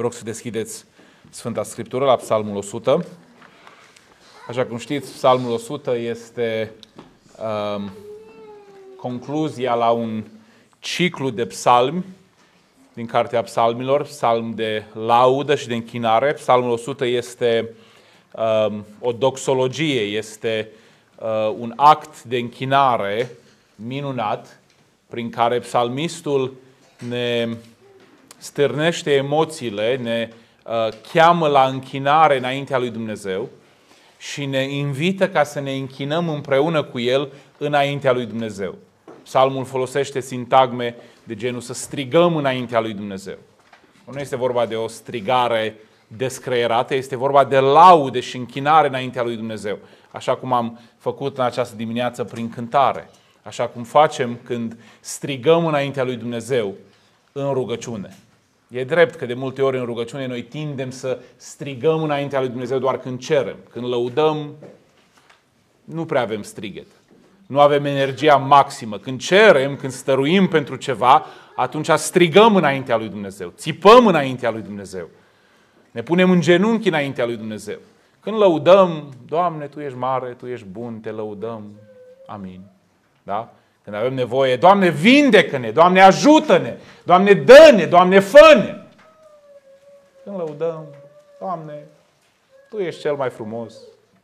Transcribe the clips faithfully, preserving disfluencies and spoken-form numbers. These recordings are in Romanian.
Vă rog să deschideți Sfânta Scriptură la Psalmul o sută. Așa cum știți, Psalmul o sută este um, concluzia la un ciclu de psalmi din Cartea Psalmilor, psalm de laudă și de închinare. Psalmul o sută este um, o doxologie, este uh, un act de închinare minunat prin care psalmistul ne stârnește emoțiile, ne uh, cheamă la închinare înaintea lui Dumnezeu și ne invită ca să ne închinăm împreună cu El înaintea lui Dumnezeu. Psalmul folosește sintagme de genul să strigăm înaintea lui Dumnezeu. Nu este vorba de o strigare descreierată, este vorba de laude și închinare înaintea lui Dumnezeu. Așa cum am făcut în această dimineață prin cântare. Așa cum facem când strigăm înaintea lui Dumnezeu în rugăciune. E drept că de multe ori în rugăciune noi tindem să strigăm înaintea lui Dumnezeu doar când cerem. Când lăudăm, nu prea avem strigăt. Nu avem energia maximă. Când cerem, când stăruim pentru ceva, atunci strigăm înaintea lui Dumnezeu. Țipăm înaintea lui Dumnezeu. Ne punem în genunchi înaintea lui Dumnezeu. Când lăudăm, Doamne, Tu ești mare, Tu ești bun, Te lăudăm. Amin. Da? Când avem nevoie, Doamne, vindecă-ne, Doamne, ajută-ne, Doamne, dă-ne, Doamne, fă-ne. Când lăudăm, Doamne, Tu ești cel mai frumos.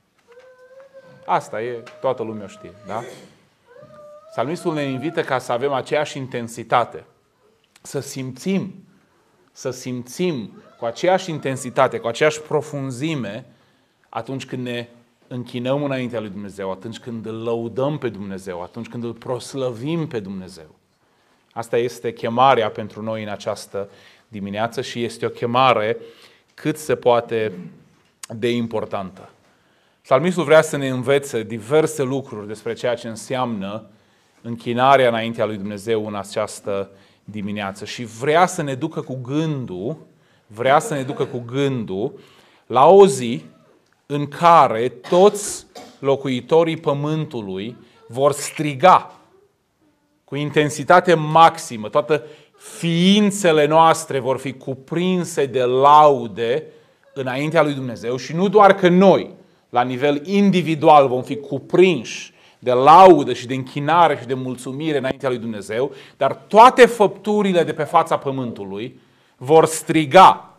Asta e, toată lumea o știe, da? Psalmistul ne invită ca să avem aceeași intensitate, să simțim, să simțim cu aceeași intensitate, cu aceeași profunzime atunci când ne închinăm înaintea lui Dumnezeu, atunci când îl lăudăm pe Dumnezeu, atunci când îl proslăvim pe Dumnezeu. Asta este chemarea pentru noi în această dimineață și este o chemare cât se poate de importantă. Psalmistul vrea să ne învețe diverse lucruri despre ceea ce înseamnă închinarea înaintea lui Dumnezeu în această dimineață și vrea să ne ducă cu gândul, vrea să ne ducă cu gândul la o zi în care toți locuitorii pământului vor striga cu intensitate maximă, toate ființele noastre vor fi cuprinse de laude înaintea lui Dumnezeu și nu doar că noi, la nivel individual, vom fi cuprinși de laudă și de închinare și de mulțumire înaintea lui Dumnezeu, dar toate făpturile de pe fața pământului vor striga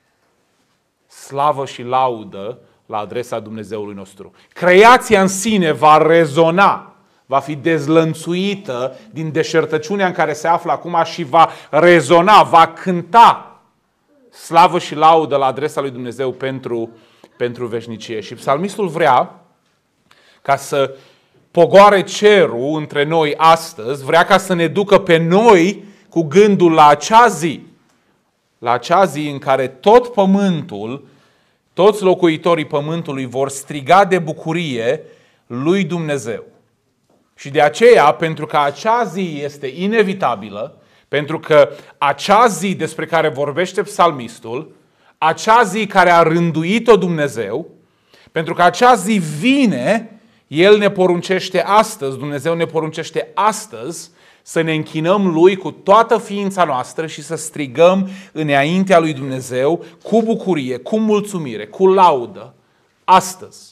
slavă și laudă la adresa Dumnezeului nostru. Creația în sine va rezona, va fi dezlănțuită din deșertăciunea în care se află acum și va rezona, va cânta slavă și laudă la adresa lui Dumnezeu pentru, pentru veșnicie. Și psalmistul vrea ca să pogoare cerul între noi astăzi, vrea ca să ne ducă pe noi cu gândul la acea zi, la acea zi în care tot pământul, toți locuitorii pământului vor striga de bucurie lui Dumnezeu. Și de aceea, pentru că acea zi este inevitabilă, pentru că acea zi despre care vorbește psalmistul, acea zi care a rânduit-o Dumnezeu, pentru că acea zi vine, El ne poruncește astăzi, Dumnezeu ne poruncește astăzi să ne închinăm Lui cu toată ființa noastră și să strigăm înaintea lui Dumnezeu cu bucurie, cu mulțumire, cu laudă, astăzi.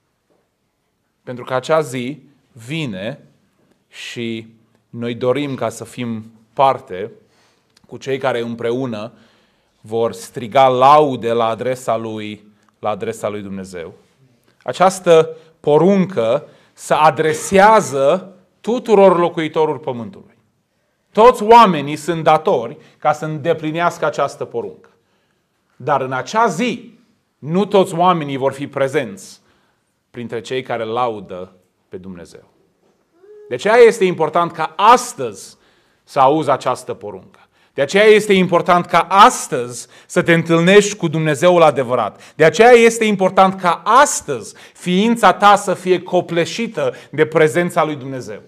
Pentru că acea zi vine și noi dorim ca să fim parte cu cei care împreună vor striga laude la adresa lui, la adresa lui Dumnezeu. Această poruncă se adresează tuturor locuitorilor pământului. Toți oamenii sunt datori ca să îndeplinească această poruncă. Dar în acea zi, nu toți oamenii vor fi prezenți printre cei care laudă pe Dumnezeu. De aceea este important ca astăzi să auzi această poruncă. De aceea este important ca astăzi să te întâlnești cu Dumnezeul adevărat. De aceea este important ca astăzi ființa ta să fie copleșită de prezența lui Dumnezeu.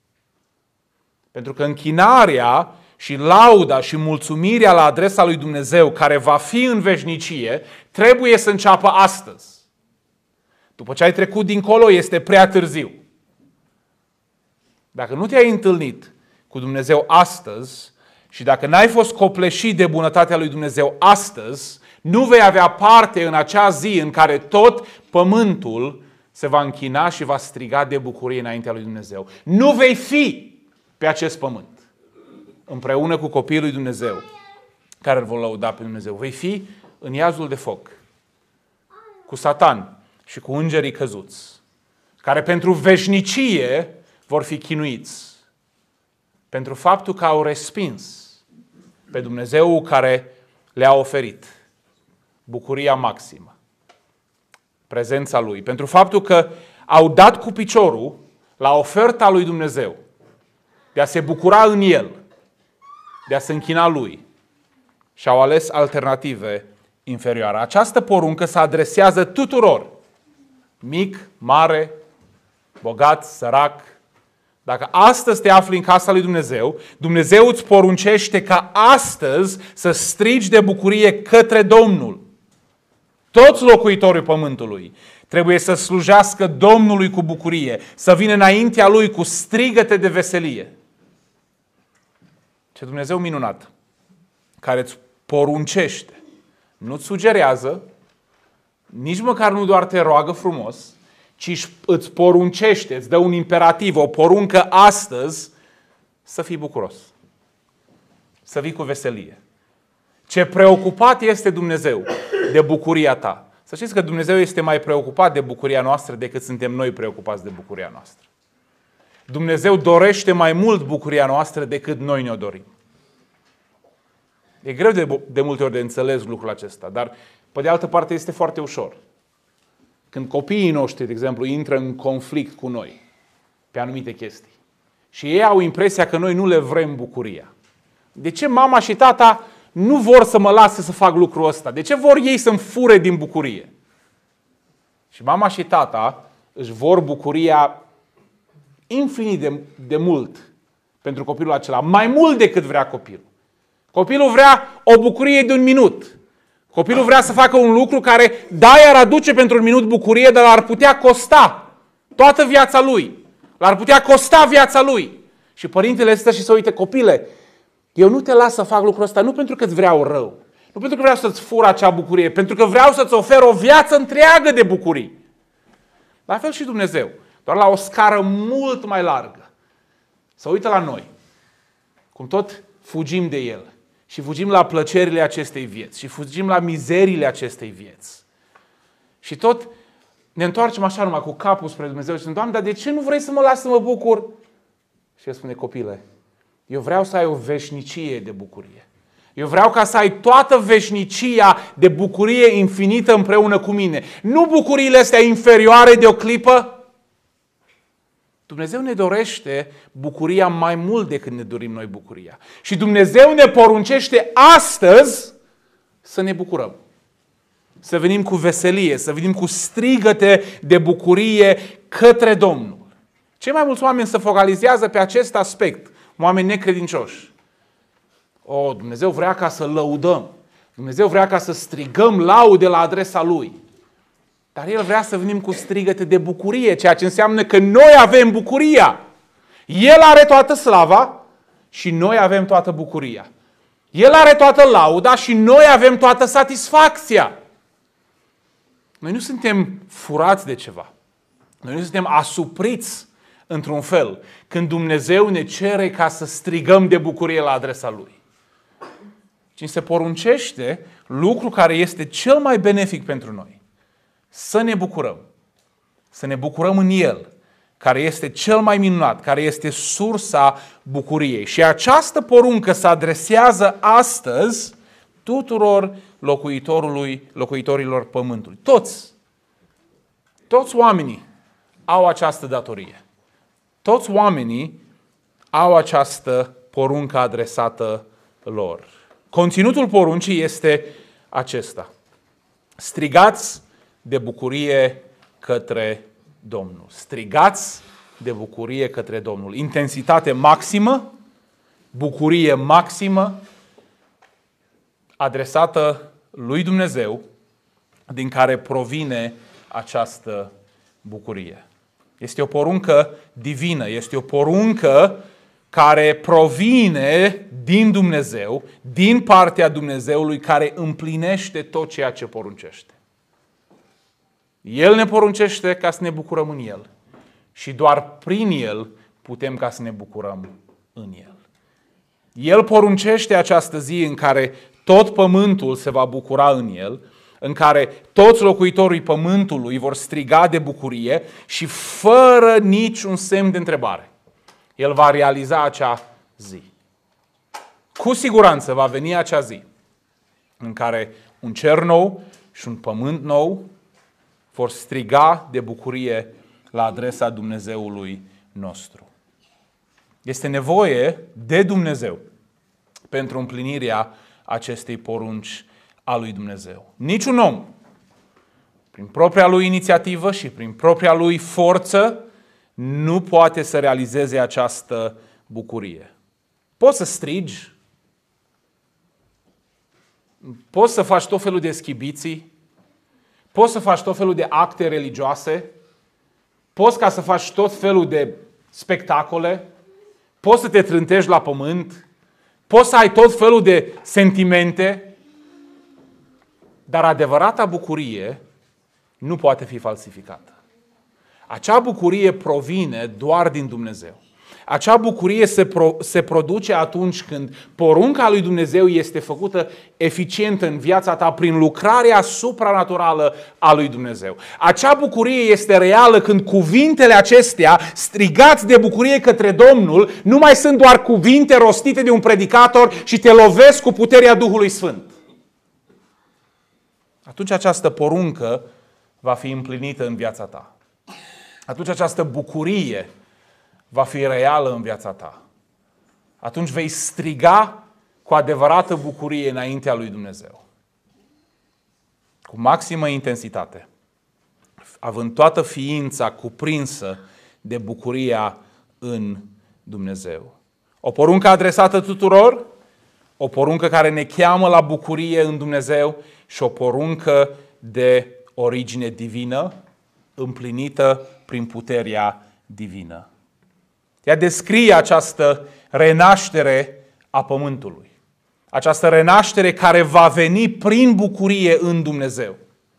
Pentru că închinarea și lauda și mulțumirea la adresa lui Dumnezeu, care va fi în veșnicie, trebuie să înceapă astăzi. După ce ai trecut dincolo, este prea târziu. Dacă nu te-ai întâlnit cu Dumnezeu astăzi Și dacă n-ai fost copleșit de bunătatea lui Dumnezeu astăzi, nu vei avea parte în acea zi în care tot pământul se va închina și va striga de bucurie înaintea lui Dumnezeu. Nu vei fi pe acest pământ împreună cu copiii lui Dumnezeu care îl vor lăuda pe Dumnezeu. Vei fi în iazul de foc cu Satan și cu îngerii căzuți, care pentru veșnicie vor fi chinuiți pentru faptul că au respins pe Dumnezeu care le-a oferit bucuria maximă, prezența Lui, pentru faptul că au dat cu piciorul la oferta lui Dumnezeu de a se bucura în El, de a se închina Lui, și au ales alternative inferioare. Această poruncă se adresează tuturor, mic, mare, bogat, sărac. Dacă astăzi te afli în casa lui Dumnezeu, Dumnezeu îți poruncește ca astăzi să strigi de bucurie către Domnul. Toți locuitorii pământului trebuie să slujească Domnului cu bucurie, să vină înaintea Lui cu strigăte de veselie. Ce Dumnezeu minunat, care îți poruncește, nu-ți sugerează, nici măcar nu doar te roagă frumos, ci îți poruncește, îți dă un imperativ, o poruncă astăzi să fii bucuros, să vii cu veselie. Ce preocupat este Dumnezeu de bucuria ta. Să știți că Dumnezeu este mai preocupat de bucuria noastră decât suntem noi preocupați de bucuria noastră. Dumnezeu dorește mai mult bucuria noastră decât noi ne-o dorim. E greu de, de multe ori de înțeles lucrul acesta, dar pe de altă parte este foarte ușor. Când copiii noștri, de exemplu, intră în conflict cu noi pe anumite chestii și ei au impresia că noi nu le vrem bucuria. De ce mama și tata nu vor să mă lase să fac lucrul ăsta? De ce vor ei să-mi fure din bucurie? Și mama și tata își vor bucuria infinit de, de mult pentru copilul acela, mai mult decât vrea copilul. Copilul vrea o bucurie de un minut. Copilul vrea să facă un lucru care, da, i-ar aduce pentru un minut bucurie, dar l-ar putea costa toată viața lui. L-ar putea costa viața lui. Și părintele stă și se uită: copile, eu nu te las să fac lucrul ăsta nu pentru că îți vreau rău, nu pentru că vreau să-ți fur acea bucurie, pentru că vreau să-ți ofer o viață întreagă de bucurii. La fel și Dumnezeu, doar la o scară mult mai largă. Se uită la noi, cum tot fugim de El. Și fugim la plăcerile acestei vieți. Și fugim la mizeriile acestei vieți. Și tot ne întoarcem așa numai cu capul spre Dumnezeu și spunem: Doamne, dar de ce nu vrei să mă lași să mă bucur? Și El spune: copile, eu vreau să ai o veșnicie de bucurie. Eu vreau ca să ai toată veșnicia de bucurie infinită împreună cu mine. Nu bucuriile astea inferioare de o clipă. Dumnezeu ne dorește bucuria mai mult decât ne dorim noi bucuria. Și Dumnezeu ne poruncește astăzi să ne bucurăm. Să venim cu veselie, să venim cu strigăte de bucurie către Domnul. Cei mai mulți oameni se focalizează pe acest aspect, oameni necredincioși. O, Dumnezeu vrea ca să lăudăm. Dumnezeu vrea ca să strigăm laude la adresa Lui. Dar El vrea să venim cu strigăte de bucurie, ceea ce înseamnă că noi avem bucuria. El are toată slava și noi avem toată bucuria. El are toată lauda și noi avem toată satisfacția. Noi nu suntem furați de ceva. Noi nu suntem asupriți într-un fel când Dumnezeu ne cere ca să strigăm de bucurie la adresa Lui. Ci se poruncește lucru care este cel mai benefic pentru noi. Să ne bucurăm. Să ne bucurăm în El, care este cel mai minunat, care este sursa bucuriei. Și această poruncă se adresează astăzi tuturor locuitorului, locuitorilor pământului. Toți. Toți oamenii au această datorie. Toți oamenii au această poruncă adresată lor. Conținutul poruncii este acesta: strigați de bucurie către Domnul. Strigați de bucurie către Domnul. Intensitate maximă, bucurie maximă, adresată lui Dumnezeu, din care provine această bucurie. Este o poruncă divină, este o poruncă care provine din Dumnezeu, din partea Dumnezeului care împlinește tot ceea ce poruncește. El ne poruncește ca să ne bucurăm în El și doar prin El putem ca să ne bucurăm în El. El poruncește această zi în care tot pământul se va bucura în El, în care toți locuitorii pământului vor striga de bucurie și fără niciun semn de întrebare. El va realiza acea zi. Cu siguranță va veni acea zi în care un cer nou și un pământ nou vor striga de bucurie la adresa Dumnezeului nostru. Este nevoie de Dumnezeu pentru împlinirea acestei porunci a lui Dumnezeu. Niciun om, prin propria lui inițiativă și prin propria lui forță, nu poate să realizeze această bucurie. Poți să strigi, poți să faci tot felul de schibiții, poți să faci tot felul de acte religioase, poți ca să faci tot felul de spectacole, poți să te trântești la pământ, poți să ai tot felul de sentimente, dar adevărata bucurie nu poate fi falsificată. Acea bucurie provine doar din Dumnezeu. Acea bucurie se, pro, se produce atunci când porunca lui Dumnezeu este făcută eficientă în viața ta prin lucrarea supranaturală a lui Dumnezeu. Acea bucurie este reală când cuvintele acestea, strigați de bucurie către Domnul, nu mai sunt doar cuvinte rostite de un predicator și te lovesc cu puterea Duhului Sfânt. Atunci această poruncă va fi împlinită în viața ta. Atunci această bucurie va fi reală în viața ta. Atunci vei striga cu adevărată bucurie înaintea lui Dumnezeu. Cu maximă intensitate. Având toată ființa cuprinsă de bucuria în Dumnezeu. O poruncă adresată tuturor, o poruncă care ne cheamă la bucurie în Dumnezeu și o poruncă de origine divină, împlinită prin puterea divină. Ea descrie această renaștere a pământului. Această renaștere care va veni prin bucurie în Dumnezeu.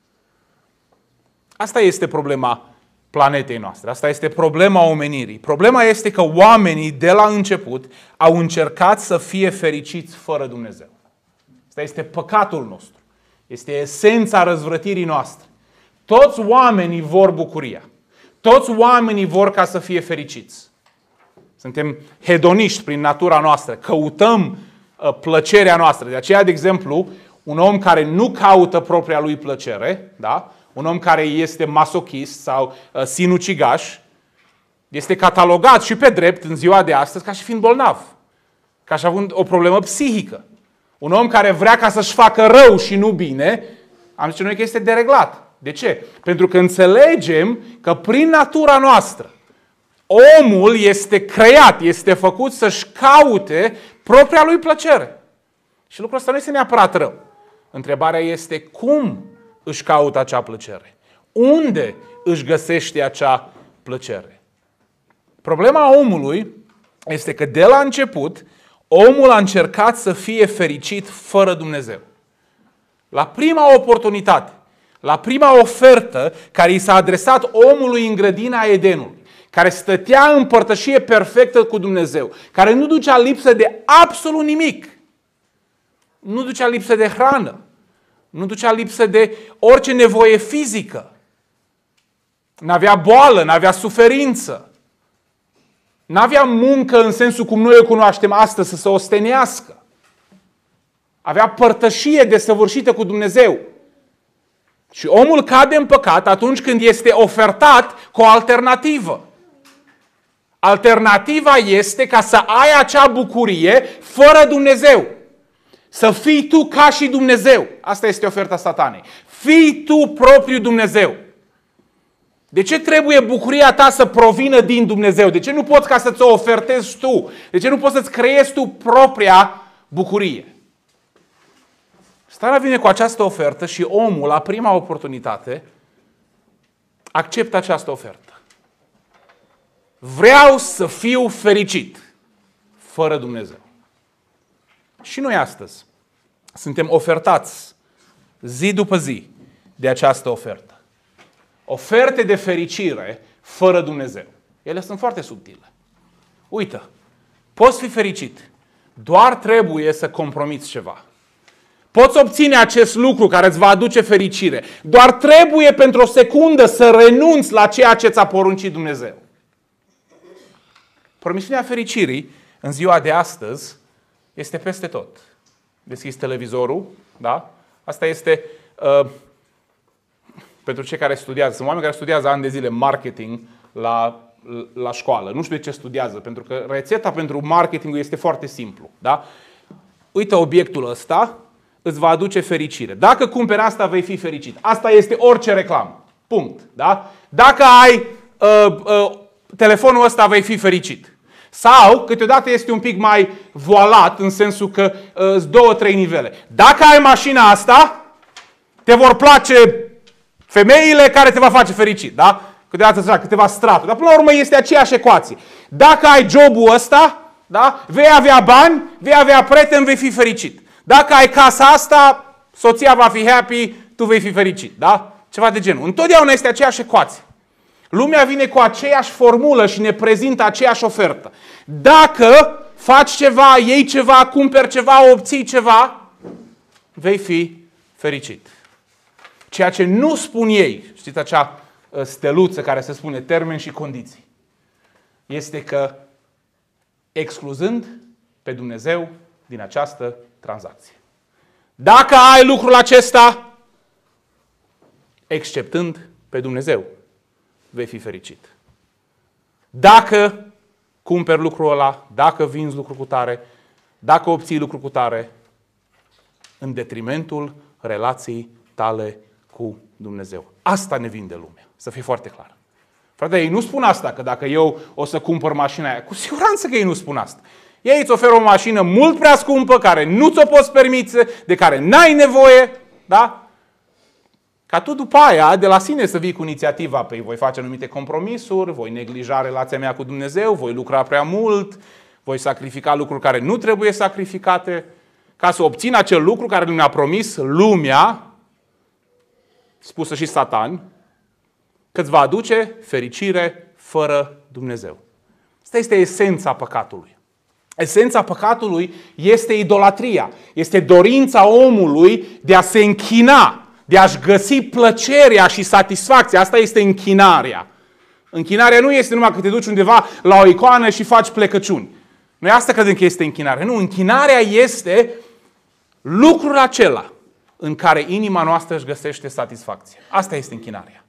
Asta este problema planetei noastre. Asta este problema omenirii. Problema este că oamenii de la început au încercat să fie fericiți fără Dumnezeu. Asta este păcatul nostru. Este esența răzvrătirii noastre. Toți oamenii vor bucuria. Toți oamenii vor ca să fie fericiți. Suntem hedoniști prin natura noastră. Căutăm uh, plăcerea noastră. De aceea, de exemplu, un om care nu caută propria lui plăcere, da? Un om care este masochist sau uh, sinucigaș, este catalogat și pe drept în ziua de astăzi ca și fiind bolnav. Ca și având o problemă psihică. Un om care vrea ca să-și facă rău și nu bine, am zis noi că este dereglat. De ce? Pentru că înțelegem că prin natura noastră omul este creat, este făcut să-și caute propria lui plăcere. Și lucrul ăsta nu este neapărat rău. Întrebarea este cum își caută acea plăcere? Unde își găsește acea plăcere? Problema omului este că de la început omul a încercat să fie fericit fără Dumnezeu. La prima oportunitate, la prima ofertă care i s-a adresat omului în grădina Edenului, care stătea în părtășie perfectă cu Dumnezeu, care nu ducea lipsă de absolut nimic, nu ducea lipsă de hrană, nu ducea lipsă de orice nevoie fizică, n-avea boală, n-avea suferință, n-avea muncă în sensul cum noi o cunoaștem astăzi, să se ostenească, avea părtășie desăvârșită cu Dumnezeu. Și omul cade în păcat atunci când este ofertat cu o alternativă. Alternativa este ca să ai acea bucurie fără Dumnezeu. Să fii tu ca și Dumnezeu. Asta este oferta Satanei. Fii tu propriu Dumnezeu. De ce trebuie bucuria ta să provină din Dumnezeu? De ce nu poți ca să-ți o ofertezi tu? De ce nu poți să-ți creezi tu propria bucurie? Satana vine cu această ofertă și omul, la prima oportunitate, acceptă această ofertă. Vreau să fiu fericit. fără Dumnezeu. Și noi astăzi suntem ofertați zi după zi de această ofertă. Oferte de fericire fără Dumnezeu. Ele sunt foarte subtile. Uită, poți fi fericit, doar trebuie să compromiți ceva. Poți obține acest lucru care îți va aduce fericire, doar trebuie pentru o secundă să renunți la ceea ce ți-a poruncit Dumnezeu. Promisiunea fericirii în ziua de astăzi este peste tot. Deschizi televizorul, da? Asta este uh, pentru cei care studiază. Sunt oameni care studiază ani de zile marketing la, la școală. Nu știu de ce studiază, pentru că rețeta pentru marketingul este foarte simplu. Da? Uite obiectul ăsta, îți va aduce fericire. Dacă cumperi asta, vei fi fericit. Asta este orice reclamă. Punct. Da? Dacă ai uh, uh, telefonul ăsta, vei fi fericit. Sau, câteodată este un pic mai voalat, în sensul că sunt uh, două, trei nivele. Dacă ai mașina asta, te vor place femeile care te va face fericit. Da? Câteodată sunt câteva straturi. Dar până la urmă este aceeași ecuație. Dacă ai jobul ăsta, da? Vei avea bani, vei avea prieteni, vei fi fericit. Dacă ai casa asta, soția va fi happy, tu vei fi fericit. Da? Ceva de genul. Întotdeauna este aceeași ecuație. Lumea vine cu aceeași formulă și ne prezintă aceeași ofertă. Dacă faci ceva, iei ceva, cumperi ceva, obții ceva, vei fi fericit. Ceea ce nu spun ei, știți acea steluță care se spune termeni și condiții, este că excluzând pe Dumnezeu din această tranzacție. Dacă ai lucrul acesta, exceptând pe Dumnezeu, vei fi fericit. Dacă cumperi lucrul ăla, dacă vinzi lucru cu tare, dacă obții lucru cu tare, în detrimentul relației tale cu Dumnezeu. Asta ne vinde lumea, să fie foarte clar. Frate, ei nu spun asta, că dacă eu o să cumpăr mașina aia, cu siguranță că ei nu spun asta. Ei îți oferă o mașină mult prea scumpă, care nu ți-o poți permite, de care n-ai nevoie, da? Ca tu după aia, de la sine să vii cu inițiativa, pe voi face anumite compromisuri, voi neglija relația mea cu Dumnezeu, voi lucra prea mult, voi sacrifica lucruri care nu trebuie sacrificate, ca să obțin acel lucru care nu mi-a promis lumea, spusă și Satan, că îți va aduce fericire fără Dumnezeu. Asta este esența păcatului. Esența păcatului este idolatria, este dorința omului de a se închina, de a-și găsi plăcerea și satisfacția. Asta este închinarea. Închinarea nu este numai că te duci undeva la o icoană și faci plecăciuni. Noi asta credem că este închinare. Nu, închinarea este lucrul acela în care inima noastră își găsește satisfacție. Asta este închinarea.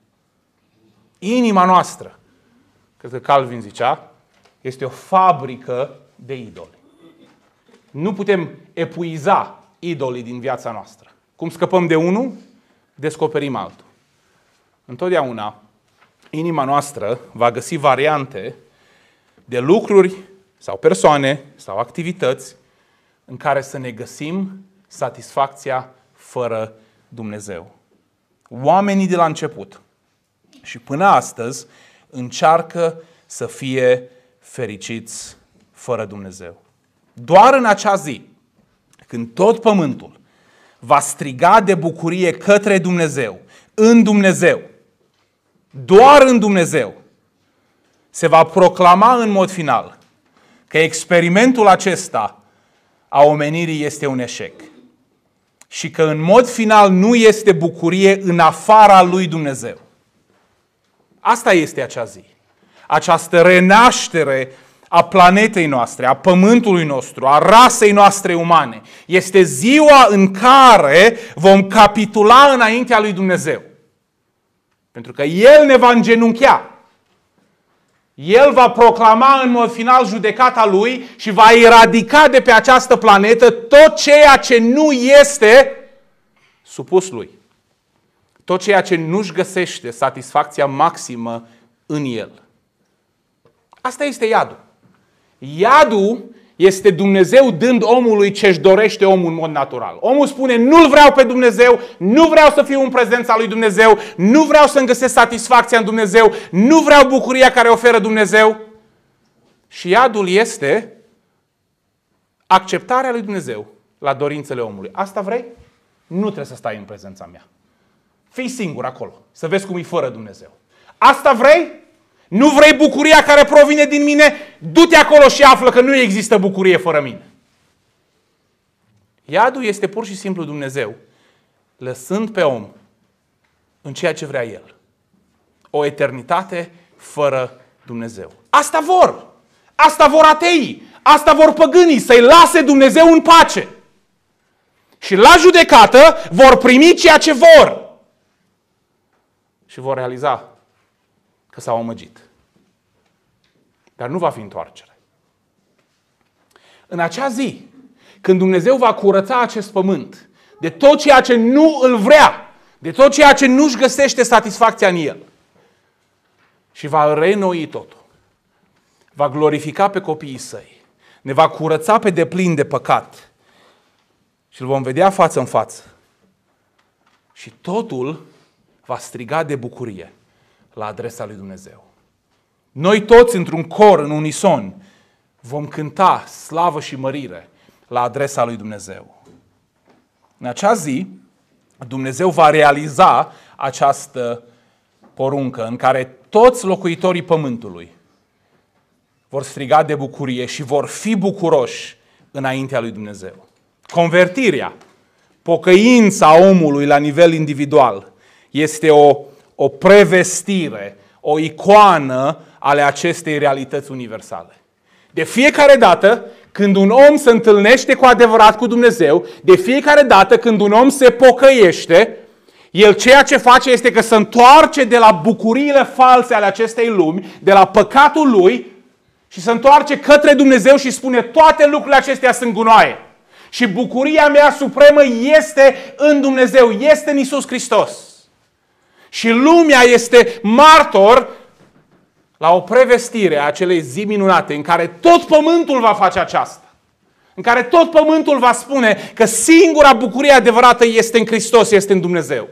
Inima noastră, cred că Calvin zicea, este o fabrică de idoli. Nu putem epuiza idolii din viața noastră. Cum scăpăm de unul, descoperim altul. Întotdeauna, inima noastră va găsi variante de lucruri sau persoane sau activități în care să ne găsim satisfacția fără Dumnezeu. Oamenii de la început și până astăzi încearcă să fie fericiți fără Dumnezeu. Doar în acea zi, când tot pământul va striga de bucurie către Dumnezeu, în Dumnezeu, doar în Dumnezeu, se va proclama în mod final că experimentul acesta a omenirii este un eșec și că în mod final nu este bucurie în afara lui Dumnezeu. Asta este acea zi. Această renaștere a planetei noastre, a pământului nostru, a rasei noastre umane. Este ziua în care vom capitula înaintea lui Dumnezeu. Pentru că El ne va îngenunchea. El va proclama în mod final judecata Lui și va eradica de pe această planetă tot ceea ce nu este supus Lui. Tot ceea ce nu-și găsește satisfacția maximă în El. Asta este iadul. Iadul este Dumnezeu dând omului ce-și dorește omul în mod natural. Omul spune, nu-L vreau pe Dumnezeu, nu vreau să fiu în prezența lui Dumnezeu, nu vreau să-mi găsesc satisfacția în Dumnezeu, nu vreau bucuria care oferă Dumnezeu. Și iadul este acceptarea lui Dumnezeu la dorințele omului. Asta vrei? Nu trebuie să stai în prezența mea. Fii singur acolo, să vezi cum e fără Dumnezeu. Asta vrei? Nu vrei bucuria care provine din mine? Du-te acolo și află că nu există bucurie fără mine. Iadul este pur și simplu Dumnezeu, lăsând pe om în ceea ce vrea El. O eternitate fără Dumnezeu. Asta vor. Asta vor ateii. Asta vor păgânii. Să-i lase Dumnezeu în pace. Și la judecată vor primi ceea ce vor. Și vor realiza că s-au amăgit. Dar nu va fi întoarcere. În acea zi, când Dumnezeu va curăța acest pământ de tot ceea ce nu îl vrea, de tot ceea ce nu-și găsește satisfacția în el, și va reînnoi totul, va glorifica pe copiii săi, ne va curăța pe deplin de păcat și îl vom vedea față în față. Și totul va striga de bucurie la adresa lui Dumnezeu. Noi toți, într-un cor, în unison, vom cânta slavă și mărire la adresa lui Dumnezeu. În acea zi, Dumnezeu va realiza această poruncă în care toți locuitorii pământului vor striga de bucurie și vor fi bucuroși înaintea lui Dumnezeu. Convertirea, pocăința omului la nivel individual este o, o prevestire, o icoană ale acestei realități universale. De fiecare dată când un om se întâlnește cu adevărat cu Dumnezeu, de fiecare dată când un om se pocăiește, el ceea ce face este că se întoarce de la bucuriile false ale acestei lumi, de la păcatul lui, și se întoarce către Dumnezeu și spune: toate lucrurile acestea sunt gunoaie. Și bucuria mea supremă este în Dumnezeu, este în Iisus Hristos. Și lumea este martor la o prevestire a acelei zi minunate în care tot pământul va face aceasta. În care tot pământul va spune că singura bucurie adevărată este în Hristos, este în Dumnezeu.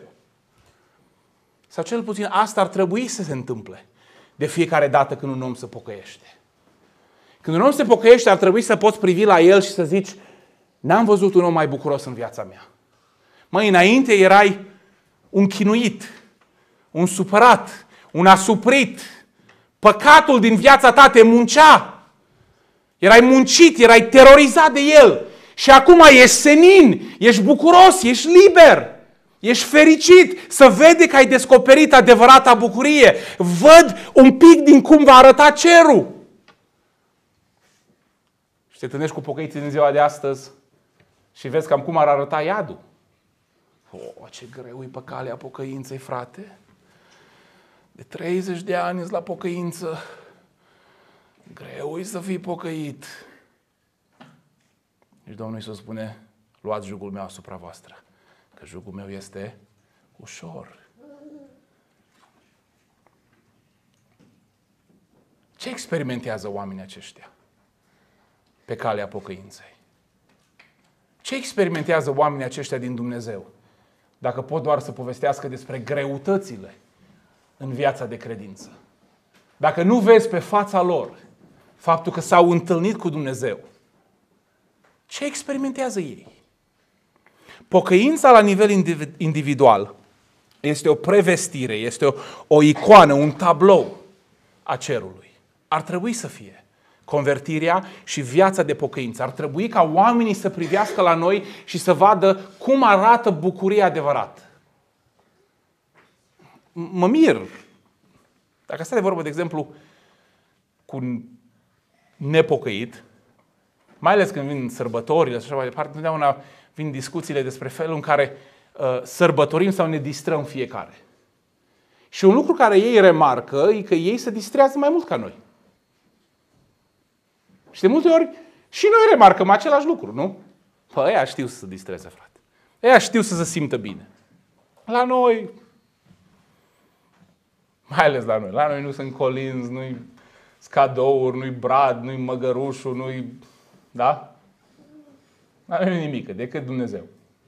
Sau cel puțin asta ar trebui să se întâmple de fiecare dată când un om se pocăiește. Când un om se pocăiește, ar trebui să poți privi la el și să zici: n-am văzut un om mai bucuros în viața mea. Măi, înainte erai un chinuit, un supărat, un asuprit. Păcatul din viața ta te muncea. Erai muncit, erai terorizat de el. Și acum ești senin, ești bucuros, ești liber, ești fericit. Să vede că ai descoperit adevărata bucurie. Văd un pic din cum va arăta cerul. Și te întâlnești cu pocăiții din ziua de astăzi și vezi cam cum ar arăta iadul. Oh, ce greu e pe calea pocăinței, frate. De treizeci de ani ești la pocăință. Greu e să fii pocăit. Și Domnul Iisus spune: luați jugul meu asupra voastră, că jugul meu este ușor. Ce experimentează oamenii aceștia pe calea pocăinței? Ce experimentează oamenii aceștia din Dumnezeu? Dacă pot doar să povestească despre greutățile în viața de credință. Dacă nu vezi pe fața lor faptul că s-au întâlnit cu Dumnezeu, ce experimentează ei? Pocăința la nivel individual este o prevestire, este o, o icoană, un tablou a cerului. Ar trebui să fie convertirea și viața de pocăință. Ar trebui ca oamenii să privească la noi și să vadă cum arată bucuria adevărată. Mă mir. Dacă stai de vorbă, de exemplu, cu un nepocăit, mai ales când vin sărbătorile și așa mai departe, întotdeauna vin discuțiile despre felul în care uh, sărbătorim sau ne distrăm fiecare. Și un lucru care ei remarcă e că ei se distrează mai mult ca noi. Și de multe ori și noi remarcăm același lucru, nu? Păi ăia știu să se distreze, frate. Ăia știu să se simtă bine. La noi, mai ales la noi, la noi nu sunt colinzi, nu-i cadouri, nu-i brad, nu-i măgărușul, nu-i... Da? Nu e nimic, decât Dumnezeu.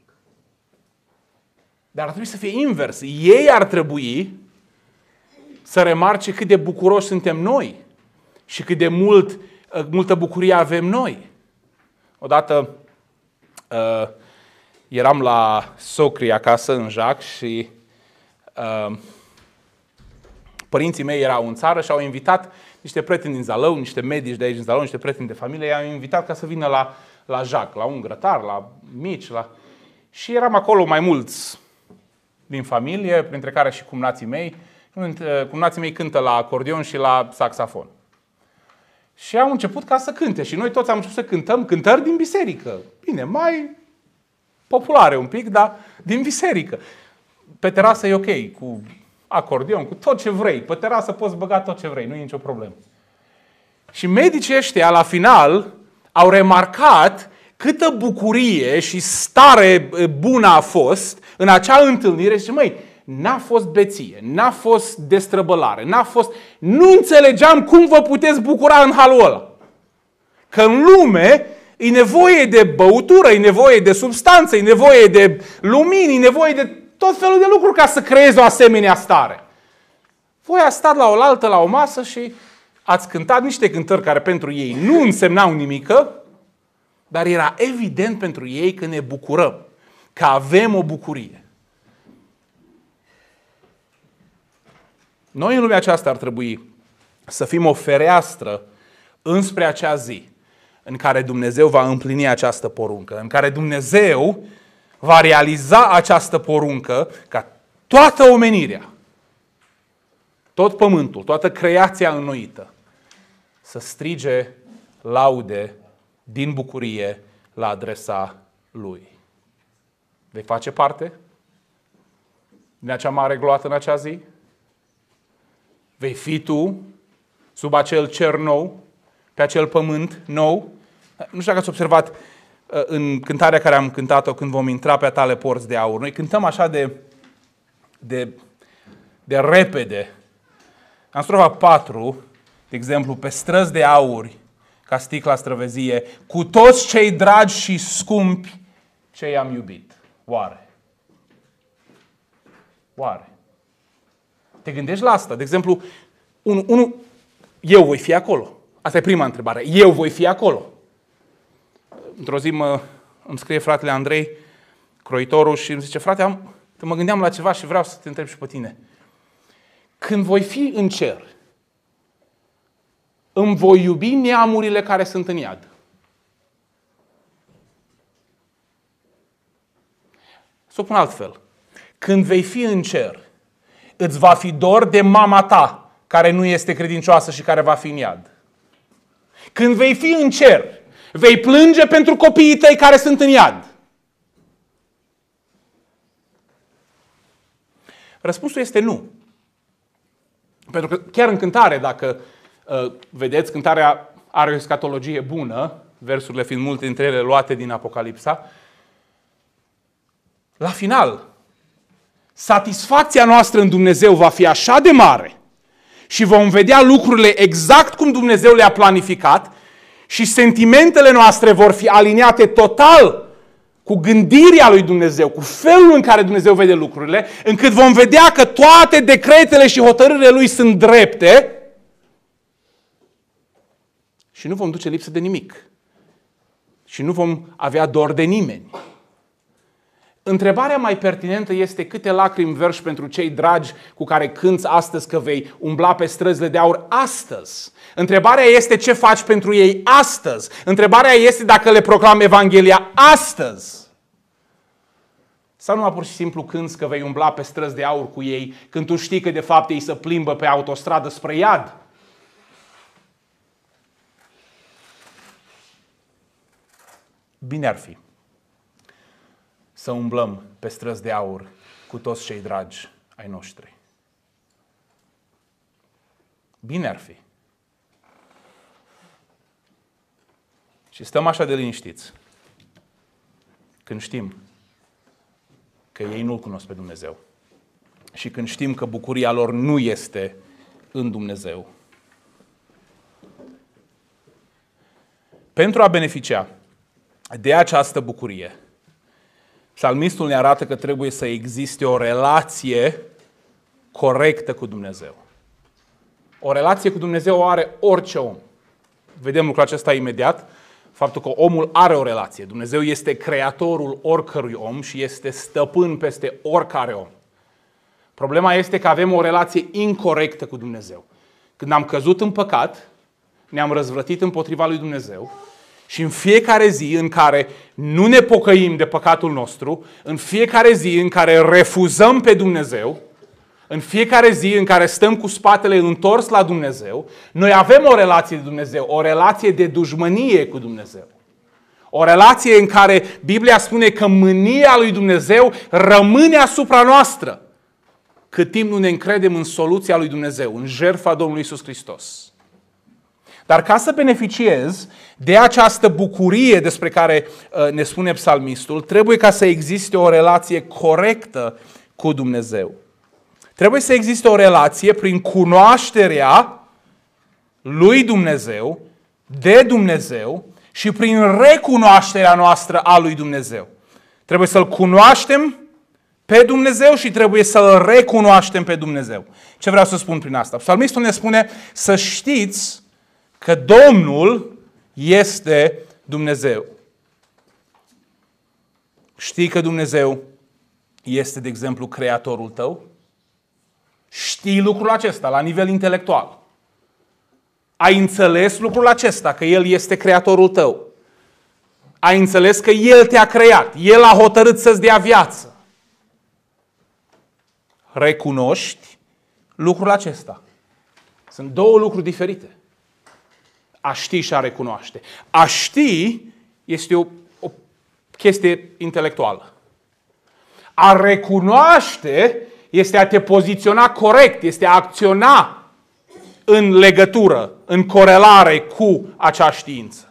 Dar ar trebui să fie invers. Ei ar trebui să remarce cât de bucuroși suntem noi și cât de mult, multă bucurie avem noi. Odată uh, eram la socrii acasă în Jac și uh, părinții mei erau în țară și au invitat niște prieteni din Zalău, niște medici de aici din Zalău, niște prieteni de familie, i-au invitat ca să vină la, la Jac, la un grătar, la mici, la... și eram acolo mai mulți din familie, printre care și cumnații mei. Cumnații mei cântă la acordeon și la saxofon. Și au început ca să cânte și noi toți am început să cântăm cântări din biserică. Bine, mai populare un pic, dar din biserică. Pe terasă e ok, cu acordeon, cu tot ce vrei. Pe terasă poți băga tot ce vrei, nu e nicio problemă. Și medicii ăștia, la final, au remarcat câtă bucurie și stare bună a fost în acea întâlnire și măi, n-a fost beție, n-a fost destrăbălare, n-a fost... Nu înțelegeam cum vă puteți bucura în halul ăla. Că în lume e nevoie de băutură, e nevoie de substanță, e nevoie de lumini, e nevoie de tot felul de lucruri ca să creezi o asemenea stare. Voi ați stat la oaltă, la o masă și ați cântat niște cântări care pentru ei nu însemnau nimică, dar era evident pentru ei că ne bucurăm, că avem o bucurie. Noi în lumea aceasta ar trebui să fim o fereastră înspre acea zi în care Dumnezeu va împlini această poruncă, în care Dumnezeu va realiza această poruncă ca toată omenirea, tot pământul, toată creația înnoită să strige laude din bucurie la adresa Lui. Vei face parte din acea mare gloată în acea zi? Vei fi tu sub acel cer nou, pe acel pământ nou? Nu știu dacă ați observat în cântarea care am cântat-o când vom intra pe a tale porți de aur. Noi cântăm așa de, de, de repede. În strofa patru, de exemplu, pe străzi de aur, ca sticla străvezie, cu toți cei dragi și scumpi ce i-am iubit. Oare? Oare? Te gândești la asta? De exemplu, un, un, eu voi fi acolo. Asta e prima întrebare. Eu voi fi acolo. Într-o zi mă, îmi scrie fratele Andrei, croitorul, și îmi zice, frate, am, mă gândeam la ceva și vreau să te întreb și pe tine. Când voi fi în cer, îmi voi iubi neamurile care sunt în iad. Să o pun altfel. Când vei fi în cer, îți va fi dor de mama ta, care nu este credincioasă și care va fi în iad. Când vei fi în cer, vei plânge pentru copiii tăi care sunt în iad. Răspunsul este nu. Pentru că chiar în cântare, dacă uh, vedeți, cântarea are o escatologie bună, versurile fiind multe dintre ele luate din Apocalipsa, la final, satisfacția noastră în Dumnezeu va fi așa de mare și vom vedea lucrurile exact cum Dumnezeu le-a planificat și sentimentele noastre vor fi aliniate total cu gândirea lui Dumnezeu, cu felul în care Dumnezeu vede lucrurile, încât vom vedea că toate decretele și hotărârile Lui sunt drepte și nu vom duce lipsă de nimic. Și nu vom avea dor de nimeni. Întrebarea mai pertinentă este câte lacrimi verși pentru cei dragi cu care cânți astăzi că vei umbla pe străzile de aur astăzi. Întrebarea este ce faci pentru ei astăzi. Întrebarea este dacă le proclami Evanghelia astăzi. Sau numai pur și simplu cânți că vei umbla pe străzi de aur cu ei când tu știi că de fapt ei se plimbă pe autostradă spre iad. Bine ar fi să umblăm pe străzi de aur cu toți cei dragi ai noștri. Bine ar fi. Și stăm așa de liniștiți când știm că ei nu-L cunosc pe Dumnezeu și când știm că bucuria lor nu este în Dumnezeu. Pentru a beneficia de această bucurie, psalmistul ne arată că trebuie să existe o relație corectă cu Dumnezeu. O relație cu Dumnezeu o are orice om. Vedem lucrul acesta imediat. Faptul că omul are o relație. Dumnezeu este creatorul oricărui om și este stăpân peste oricare om. Problema este că avem o relație incorectă cu Dumnezeu. Când am căzut în păcat, ne-am răzvrătit împotriva lui Dumnezeu și în fiecare zi în care nu ne pocăim de păcatul nostru, în fiecare zi în care refuzăm pe Dumnezeu, în fiecare zi în care stăm cu spatele întors la Dumnezeu, noi avem o relație de Dumnezeu, o relație de dușmănie cu Dumnezeu. O relație în care Biblia spune că mânia lui Dumnezeu rămâne asupra noastră, cât timp nu ne încredem în soluția lui Dumnezeu, în jertfa Domnului Iisus Hristos. Dar ca să beneficiez de această bucurie despre care ne spune psalmistul, trebuie ca să existe o relație corectă cu Dumnezeu. Trebuie să existe o relație prin cunoașterea lui Dumnezeu, de Dumnezeu și prin recunoașterea noastră a lui Dumnezeu. Trebuie să-L cunoaștem pe Dumnezeu și trebuie să-L recunoaștem pe Dumnezeu. Ce vreau să spun prin asta? Psalmistul ne spune să știți că Domnul este Dumnezeu. Știi că Dumnezeu este, de exemplu, creatorul tău? Știi lucrul acesta la nivel intelectual. Ai înțeles lucrul acesta, că El este creatorul tău. Ai înțeles că El te-a creat. El a hotărât să-ți dea viață. Recunoști lucrul acesta. Sunt două lucruri diferite. A ști și a recunoaște. A ști este o, o chestie intelectuală. A recunoaște este a te poziționa corect, este a acționa în legătură, în corelare cu acea știință.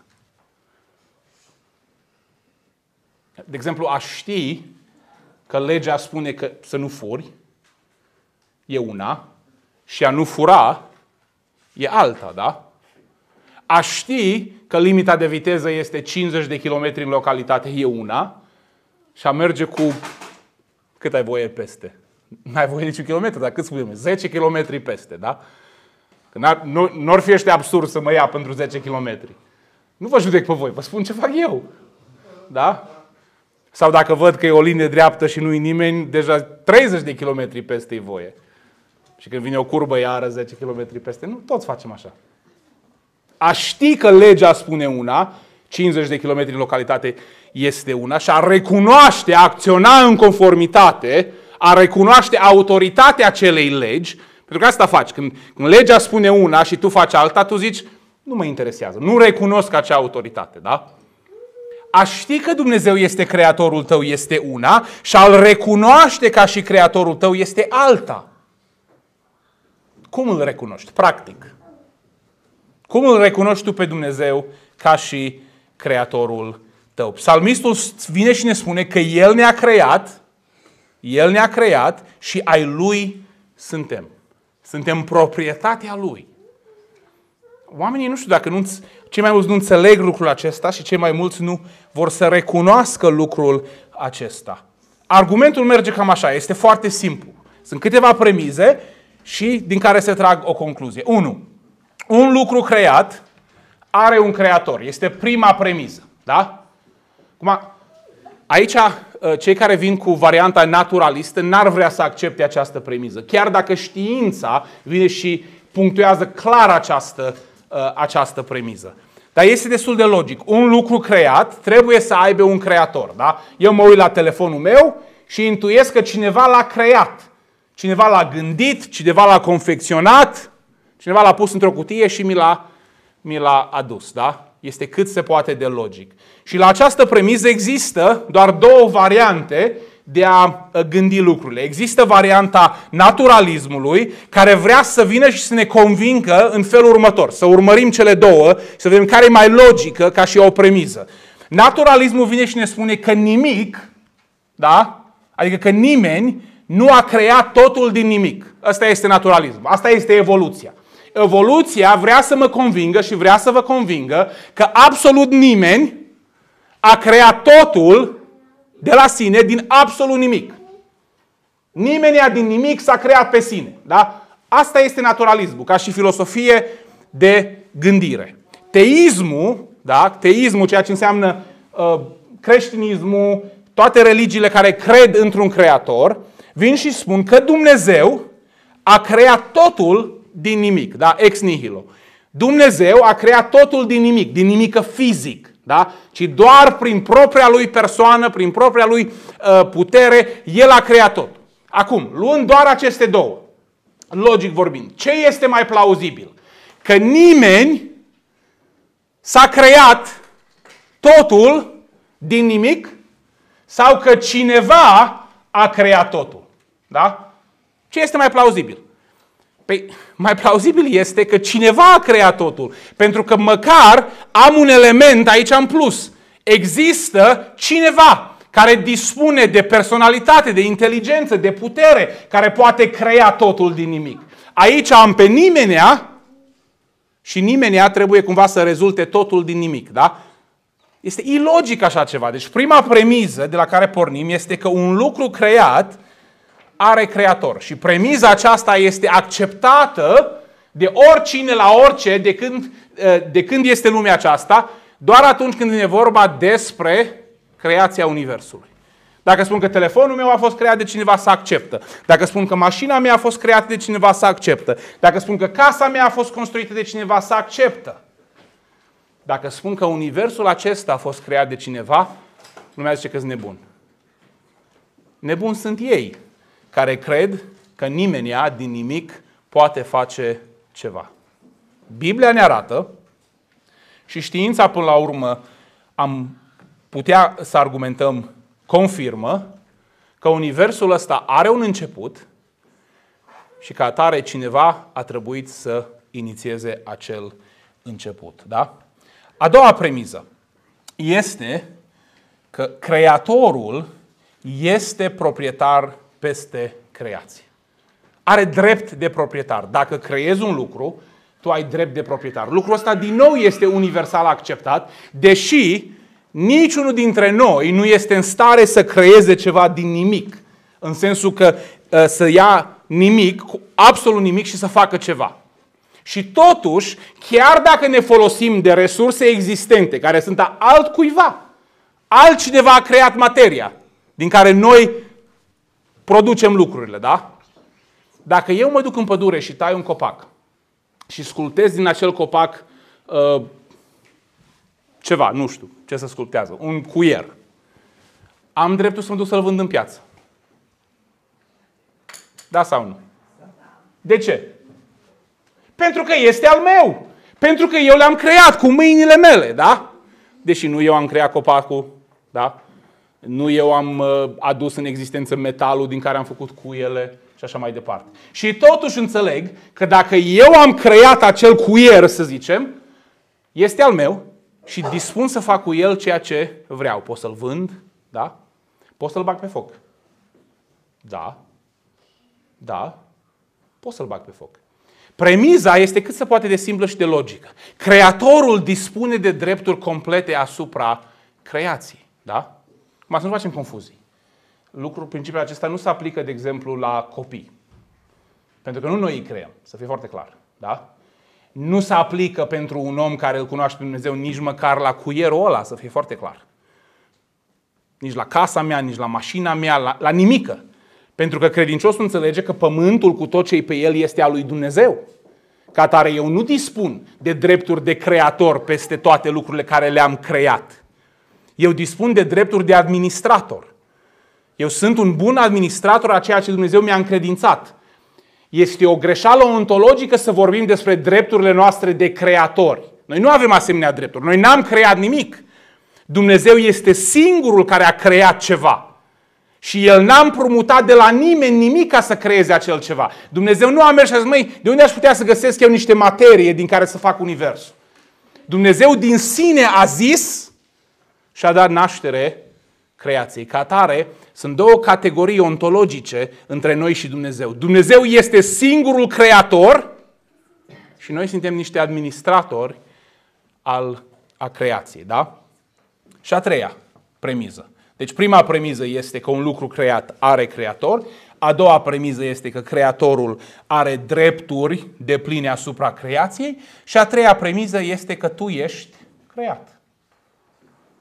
De exemplu, a ști că legea spune că să nu furi e una și a nu fura e alta, da? A ști că limita de viteză este cincizeci de kilometri în localitate e una și a merge cu... Cât ai voie peste? N-ai voie niciun kilometru, dar cât spunem? zece kilometri peste, da? Că nu, n-or fi ăștia absurd să mă ia pentru zece kilometri. Nu vă judec pe voi, vă spun ce fac eu. Da? Sau dacă văd că e o linie dreaptă și nu-i nimeni, deja treizeci de kilometri peste e voie. Și când vine o curbă iară zece kilometri peste, nu, toți facem așa. A ști că legea spune una, cincizeci de kilometri în localitate este una, și a recunoaște, a acționa în conformitate, a recunoaște autoritatea acelei legi, pentru că asta faci. Când, când legea spune una și tu faci alta, tu zici, nu mă interesează, nu recunosc acea autoritate, da? A ști că Dumnezeu este creatorul tău este una și a-L recunoaște ca și creatorul tău este alta. Cum îl recunoști? Practic. Cum îl recunoști tu pe Dumnezeu ca și creatorul tău? Psalmistul vine și ne spune că El ne-a creat, El ne-a creat și ai Lui suntem. Suntem proprietatea Lui. Oamenii, nu știu dacă nu, cei mai mulți nu înțeleg lucrul acesta și cei mai mulți nu vor să recunoască lucrul acesta. Argumentul merge cam așa, este foarte simplu. Sunt câteva premize și din care se trag o concluzie. unu. Un lucru creat are un creator. Este prima premiză. Da? Acum, aici, cei care vin cu varianta naturalistă n-ar vrea să accepte această premiză. Chiar dacă știința vine și punctuează clar această, această premiză. Dar este destul de logic. Un lucru creat trebuie să aibă un creator. Da? Eu mă uit la telefonul meu și intuiesc că cineva l-a creat. Cineva l-a gândit, cineva l-a confecționat, cineva l-a pus într-o cutie și mi l-a, mi l-a adus. Da? Este cât se poate de logic. Și la această premiză există doar două variante de a gândi lucrurile. Există varianta naturalismului, care vrea să vină și să ne convingă în felul următor. Să urmărim cele două, să vedem care e mai logică ca și o premiză. Naturalismul vine și ne spune că nimic, da? Adică că nimeni nu a creat totul din nimic. Asta este naturalism. Asta este evoluția. Evoluția vrea să mă convingă și vrea să vă convingă că absolut nimeni a creat totul de la sine, din absolut nimic. Nimeni din nimic s-a creat pe sine. Da? Asta este naturalismul, ca și filosofie de gândire. Teismul, da? Teismul, ceea ce înseamnă uh, creștinismul, toate religiile care cred într-un creator, vin și spun că Dumnezeu a creat totul din nimic, da? Ex nihilo. Dumnezeu a creat totul din nimic, din nimică fizic, da? Ci doar prin propria lui persoană, prin propria lui uh, putere, El a creat tot. Acum, luând doar aceste două, logic vorbind, ce este mai plauzibil? Că nimeni s-a creat totul din nimic sau că cineva a creat totul. Da? Ce este mai plauzibil? Păi, mai plauzibil este că cineva a creat totul. Pentru că măcar am un element aici în plus. Există cineva care dispune de personalitate, de inteligență, de putere, care poate crea totul din nimic. Aici am pe nimenea și nimenea trebuie cumva să rezulte totul din nimic. Da? Este ilogic așa ceva. Deci prima premiză de la care pornim este că un lucru creat are creator. Și premiza aceasta este acceptată de oricine la orice de când, de când este lumea aceasta, doar atunci când e vorba despre creația Universului. Dacă spun că telefonul meu a fost creat de cineva, să acceptă. Dacă spun că mașina mea a fost creată de cineva, să acceptă. Dacă spun că casa mea a fost construită de cineva, să acceptă. Dacă spun că Universul acesta a fost creat de cineva, lumea zice că sunt nebun. Nebuni sunt ei care cred că nimenea din nimic poate face ceva. Biblia ne arată și știința până la urmă am putea să argumentăm confirmă că Universul ăsta are un început și ca atare cineva a trebuit să inițieze acel început. Da? A doua premiză este că Creatorul este proprietar peste creație. Are drept de proprietar. Dacă creezi un lucru, tu ai drept de proprietar. Lucrul ăsta din nou este universal acceptat, deși niciunul dintre noi nu este în stare să creeze ceva din nimic. În sensul că să ia nimic, absolut nimic și să facă ceva. Și totuși, chiar dacă ne folosim de resurse existente, care sunt a altcuiva, altcineva a creat materia din care noi producem lucrurile, da? Dacă eu mă duc în pădure și tai un copac și sculptez din acel copac uh, ceva, nu știu ce să sculptează, un cuier, am dreptul să mă duc să-l vând în piață. Da sau nu? De ce? Pentru că este al meu. Pentru că eu l-am creat cu mâinile mele, da? Deși nu eu am creat copacul, da? Nu eu am uh, adus în existență metalul din care am făcut cuiele și așa mai departe. Și totuși înțeleg că dacă eu am creat acel cuier, să zicem, este al meu și dispun să fac cu el ceea ce vreau. Pot să-l vând, da? Pot să-l bag pe foc. Da. Da. Pot să-l bag pe foc. Premiza este cât se poate de simplă și de logică. Creatorul dispune de drepturi complete asupra creației. Da? Acum să nu facem confuzii. Lucrul, principiul acesta nu se aplică, de exemplu, la copii. Pentru că nu noi îi creăm, să fie foarte clar. Da? Nu se aplică pentru un om care îl cunoaște pe Dumnezeu nici măcar la cuierul ăla, să fie foarte clar. Nici la casa mea, nici la mașina mea, la, la nimică. Pentru că credinciosul înțelege că pământul cu tot ce-i pe el este al lui Dumnezeu. Ca atare eu nu dispun de drepturi de creator peste toate lucrurile care le-am creat. Eu dispun de drepturi de administrator. Eu sunt un bun administrator a ceea ce Dumnezeu mi-a încredințat. Este o greșeală ontologică să vorbim despre drepturile noastre de creatori. Noi nu avem asemenea drepturi. Noi n-am creat nimic. Dumnezeu este singurul care a creat ceva. Și El n-a împrumutat de la nimeni nimic ca să creeze acel ceva. Dumnezeu nu a mers și a zis, măi, de unde aș putea să găsesc eu niște materie din care să fac universul? Dumnezeu din sine a zis și a dat naștere creației. Ca atare, sunt două categorii ontologice între noi și Dumnezeu. Dumnezeu este singurul creator și noi suntem niște administratori al, a creației. Da? Și a treia premiză. Deci prima premiză este că un lucru creat are creator. A doua premiză este că creatorul are drepturi depline asupra creației. Și a treia premiză este că tu ești creat.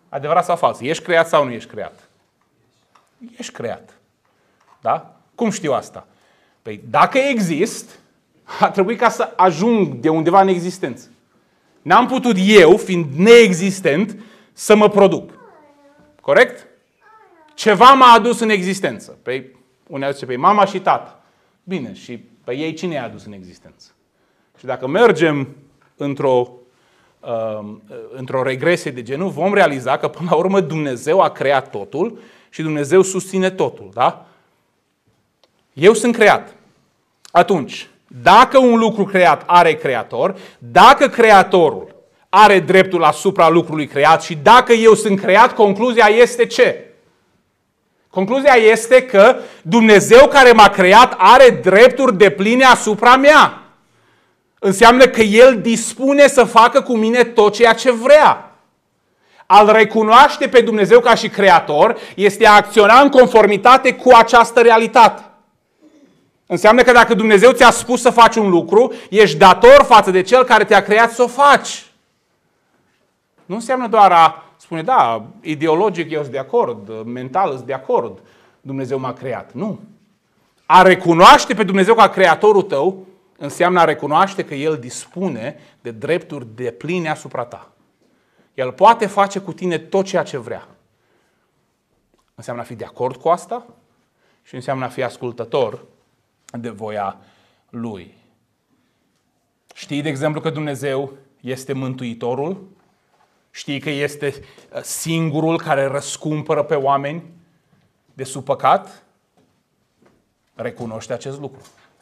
Adevărat sau fals? Ești creat sau nu ești creat? Ești creat. Da? Cum știu asta? Păi dacă exist, a trebuit ca să ajung de undeva în existență. N-am putut eu, fiind neexistent, să mă produc. Corect? Ceva m-a adus în existență. Păi, unii zice, păi mama și tata. Bine, și pe ei cine i-a adus în existență? Și dacă mergem într-o, uh, într-o regresie de genul, vom realiza că până la urmă Dumnezeu a creat totul și Dumnezeu susține totul. Da? Eu sunt creat. Atunci, dacă un lucru creat are creator, dacă creatorul are dreptul asupra lucrului creat și dacă eu sunt creat, concluzia este ce? Concluzia este că Dumnezeu care m-a creat are drepturi depline asupra mea. Înseamnă că El dispune să facă cu mine tot ceea ce vrea. A-L recunoaște pe Dumnezeu ca și creator este a acționa în conformitate cu această realitate. Înseamnă că dacă Dumnezeu ți-a spus să faci un lucru, ești dator față de Cel care te-a creat să o faci. Nu înseamnă doar a spune, da, ideologic eu sunt de acord, mental sunt de acord, Dumnezeu m-a creat. Nu. A recunoaște pe Dumnezeu ca creatorul tău înseamnă a recunoaște că El dispune de drepturi depline asupra ta. El poate face cu tine tot ceea ce vrea. Înseamnă a fi de acord cu asta și înseamnă a fi ascultător de voia Lui. Știi, de exemplu, că Dumnezeu este Mântuitorul? Știi că este singurul care răscumpără pe oameni de sub păcat? Recunoște acest lucru.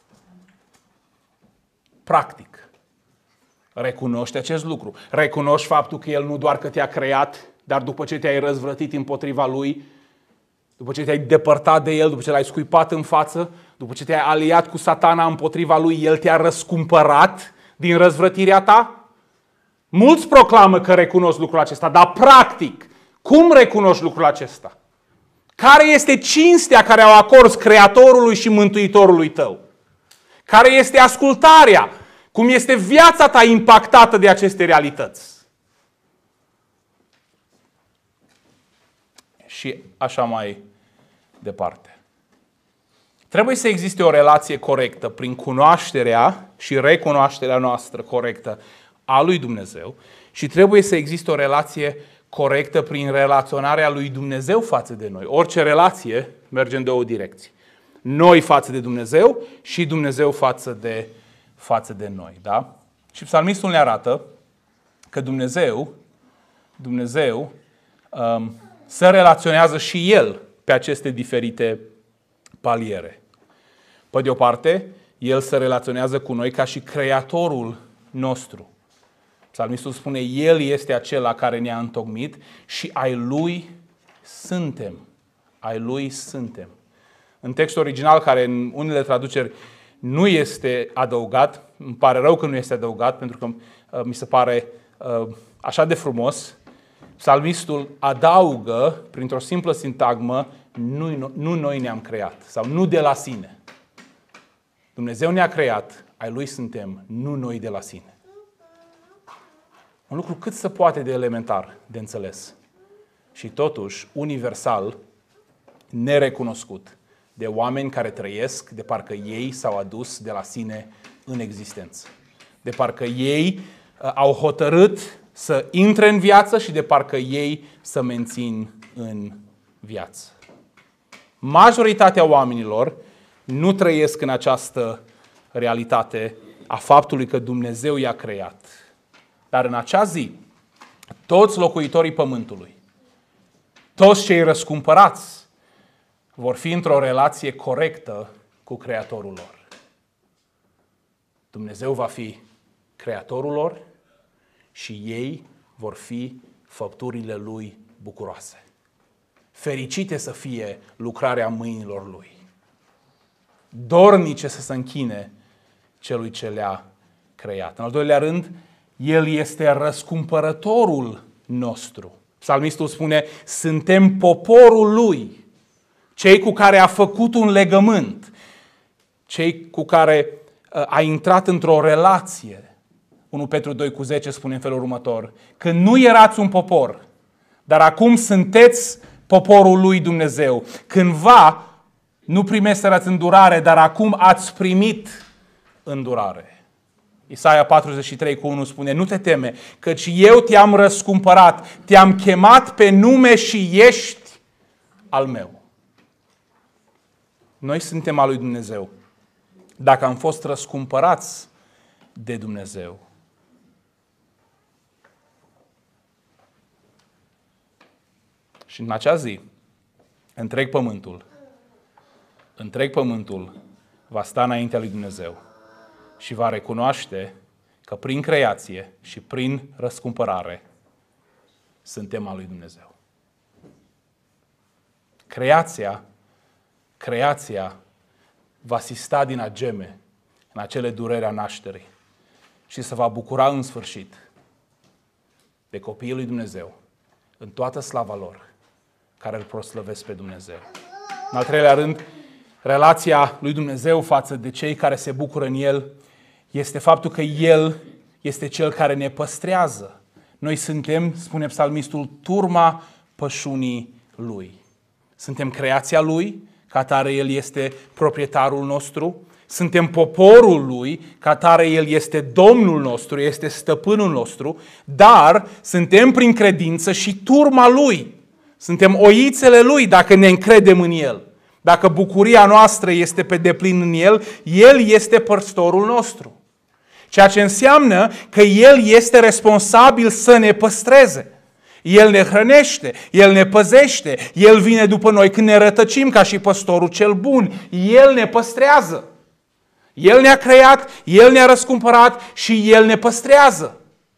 Practic. Recunoște acest lucru. Recunoști faptul că El nu doar că te-a creat, dar după ce te-ai răzvrătit împotriva Lui, după ce te-ai depărtat de El, după ce L-ai scuipat în față, după ce te-ai aliat cu Satana împotriva Lui, El te-a răscumpărat din răzvrătirea ta? Mulți proclamă că recunosc lucrul acesta, dar practic, cum recunoști lucrul acesta? Care este cinstea care o acorzi Creatorului și Mântuitorului tău? Care este ascultarea? Cum este viața ta impactată de aceste realități? Și așa mai departe. Trebuie să existe o relație corectă prin cunoașterea și recunoașterea noastră corectă a lui Dumnezeu și trebuie să existe o relație corectă prin relaționarea lui Dumnezeu față de noi. Orice relație merge în două direcții. Noi față de Dumnezeu și Dumnezeu față de, față de noi. Da? Și psalmistul ne arată că Dumnezeu, Dumnezeu um, se relaționează și El pe aceste diferite paliere. Pe de o parte, El se relaționează cu noi ca și Creatorul nostru. Psalmistul spune, El este acela care ne-a întocmit și ai Lui suntem. Ai Lui suntem. În textul original, care în unele traduceri nu este adăugat, îmi pare rău că nu este adăugat, pentru că uh, mi se pare uh, așa de frumos, psalmistul adaugă, printr-o simplă sintagmă, nu, nu noi ne-am creat, sau nu de la sine. Dumnezeu ne-a creat, ai Lui suntem, nu noi de la sine. Un lucru cât se poate de elementar de înțeles și totuși universal nerecunoscut de oameni care trăiesc de parcă ei s-au adus de la sine în existență. De parcă ei uh, au hotărât să intre în viață și de parcă ei să mențin în viață. Majoritatea oamenilor nu trăiesc în această realitate a faptului că Dumnezeu i-a creat. Dar în acea zi, toți locuitorii pământului, toți cei răscumpărați, vor fi într-o relație corectă cu Creatorul lor. Dumnezeu va fi Creatorul lor și ei vor fi făpturile Lui bucuroase. Fericite să fie lucrarea mâinilor Lui. Dornice să se închine Celui ce le-a creat. În al doilea rând, El este răscumpărătorul nostru. Psalmistul spune, suntem poporul Lui, cei cu care a făcut un legământ, cei cu care a intrat într-o relație. unu Petru doi cu zece spune în felul următor, că nu erați un popor, dar acum sunteți poporul lui Dumnezeu. Cândva nu primeserăți îndurare, dar acum ați primit îndurare. Isaia patruzeci și trei cu unu spune, nu te teme, căci eu te-am răscumpărat, te-am chemat pe nume și ești al meu. Noi suntem al lui Dumnezeu. Dacă am fost răscumpărați de Dumnezeu. Și în acea zi, întreg pământul, întreg pământul va sta înaintea lui Dumnezeu și va recunoaște că prin creație și prin răscumpărare suntem al lui Dumnezeu. Creația, creația va asista din ageme în acele dureri a nașterii și se va bucura în sfârșit de copiii lui Dumnezeu în toată slava lor care îl proslăvesc pe Dumnezeu. În al treilea rând, relația lui Dumnezeu față de cei care se bucură în El este faptul că El este Cel care ne păstrează. Noi suntem, spune psalmistul, turma pășunii Lui. Suntem creația Lui, ca atare El este proprietarul nostru. Suntem poporul Lui, ca atare El este Domnul nostru, este stăpânul nostru, dar suntem prin credință și turma Lui. Suntem oițele Lui dacă ne încredem în El. Dacă bucuria noastră este pe deplin în El, El este păstorul nostru. Ceea ce înseamnă că El este responsabil să ne păstreze. El ne hrănește, El ne păzește, El vine după noi când ne rătăcim ca și păstorul cel bun. El ne păstrează. El ne-a creat, El ne-a răscumpărat și El ne păstrează.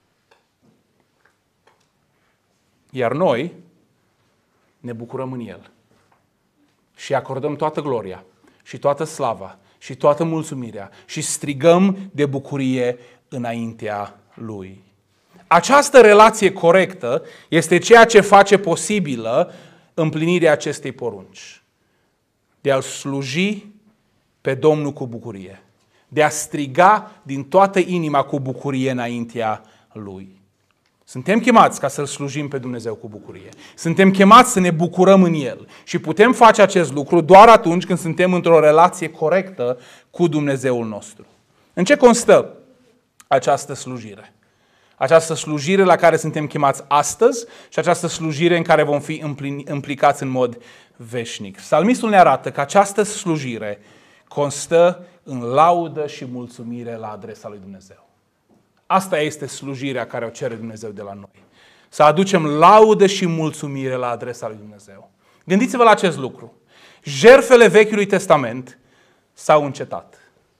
Iar noi ne bucurăm în El și acordăm toată gloria și toată slava și toată mulțumirea și strigăm de bucurie înaintea Lui. Această relație corectă este ceea ce face posibilă împlinirea acestei porunci. De a-L sluji pe Domnul cu bucurie. De a striga din toată inima cu bucurie înaintea Lui. Suntem chemați ca să-L slujim pe Dumnezeu cu bucurie. Suntem chemați să ne bucurăm în El. Și putem face acest lucru doar atunci când suntem într-o relație corectă cu Dumnezeul nostru. În ce constă această slujire? Această slujire la care suntem chemați astăzi și această slujire în care vom fi implicați în mod veșnic. Psalmistul ne arată că această slujire constă în laudă și mulțumire la adresa lui Dumnezeu. Asta este slujirea care o cere Dumnezeu de la noi. Să aducem laudă și mulțumire la adresa lui Dumnezeu. Gândiți-vă la acest lucru. Jertfele Vechiului Testament s-au încetat.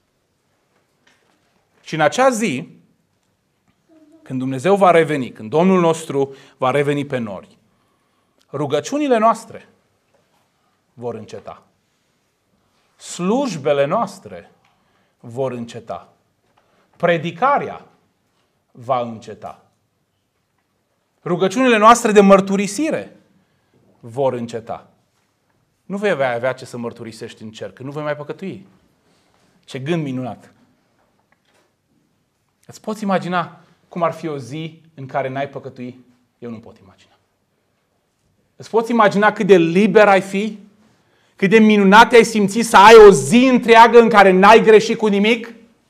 Și în acea zi, când Dumnezeu va reveni, când Domnul nostru va reveni pe nori, rugăciunile noastre vor înceta. Slujbele noastre vor înceta. Predicarea va înceta. Rugăciunile noastre de mărturisire vor înceta. Nu vei avea ce să mărturisești în cer, că nu vei mai păcătui. Ce gând minunat! Îți poți imagina cum ar fi o zi în care n-ai păcătui? Eu nu pot imagina. Îți poți imagina cât de liber ai fi? Cât de minunat ai simți să ai o zi întreagă în care n-ai greșit cu nimic?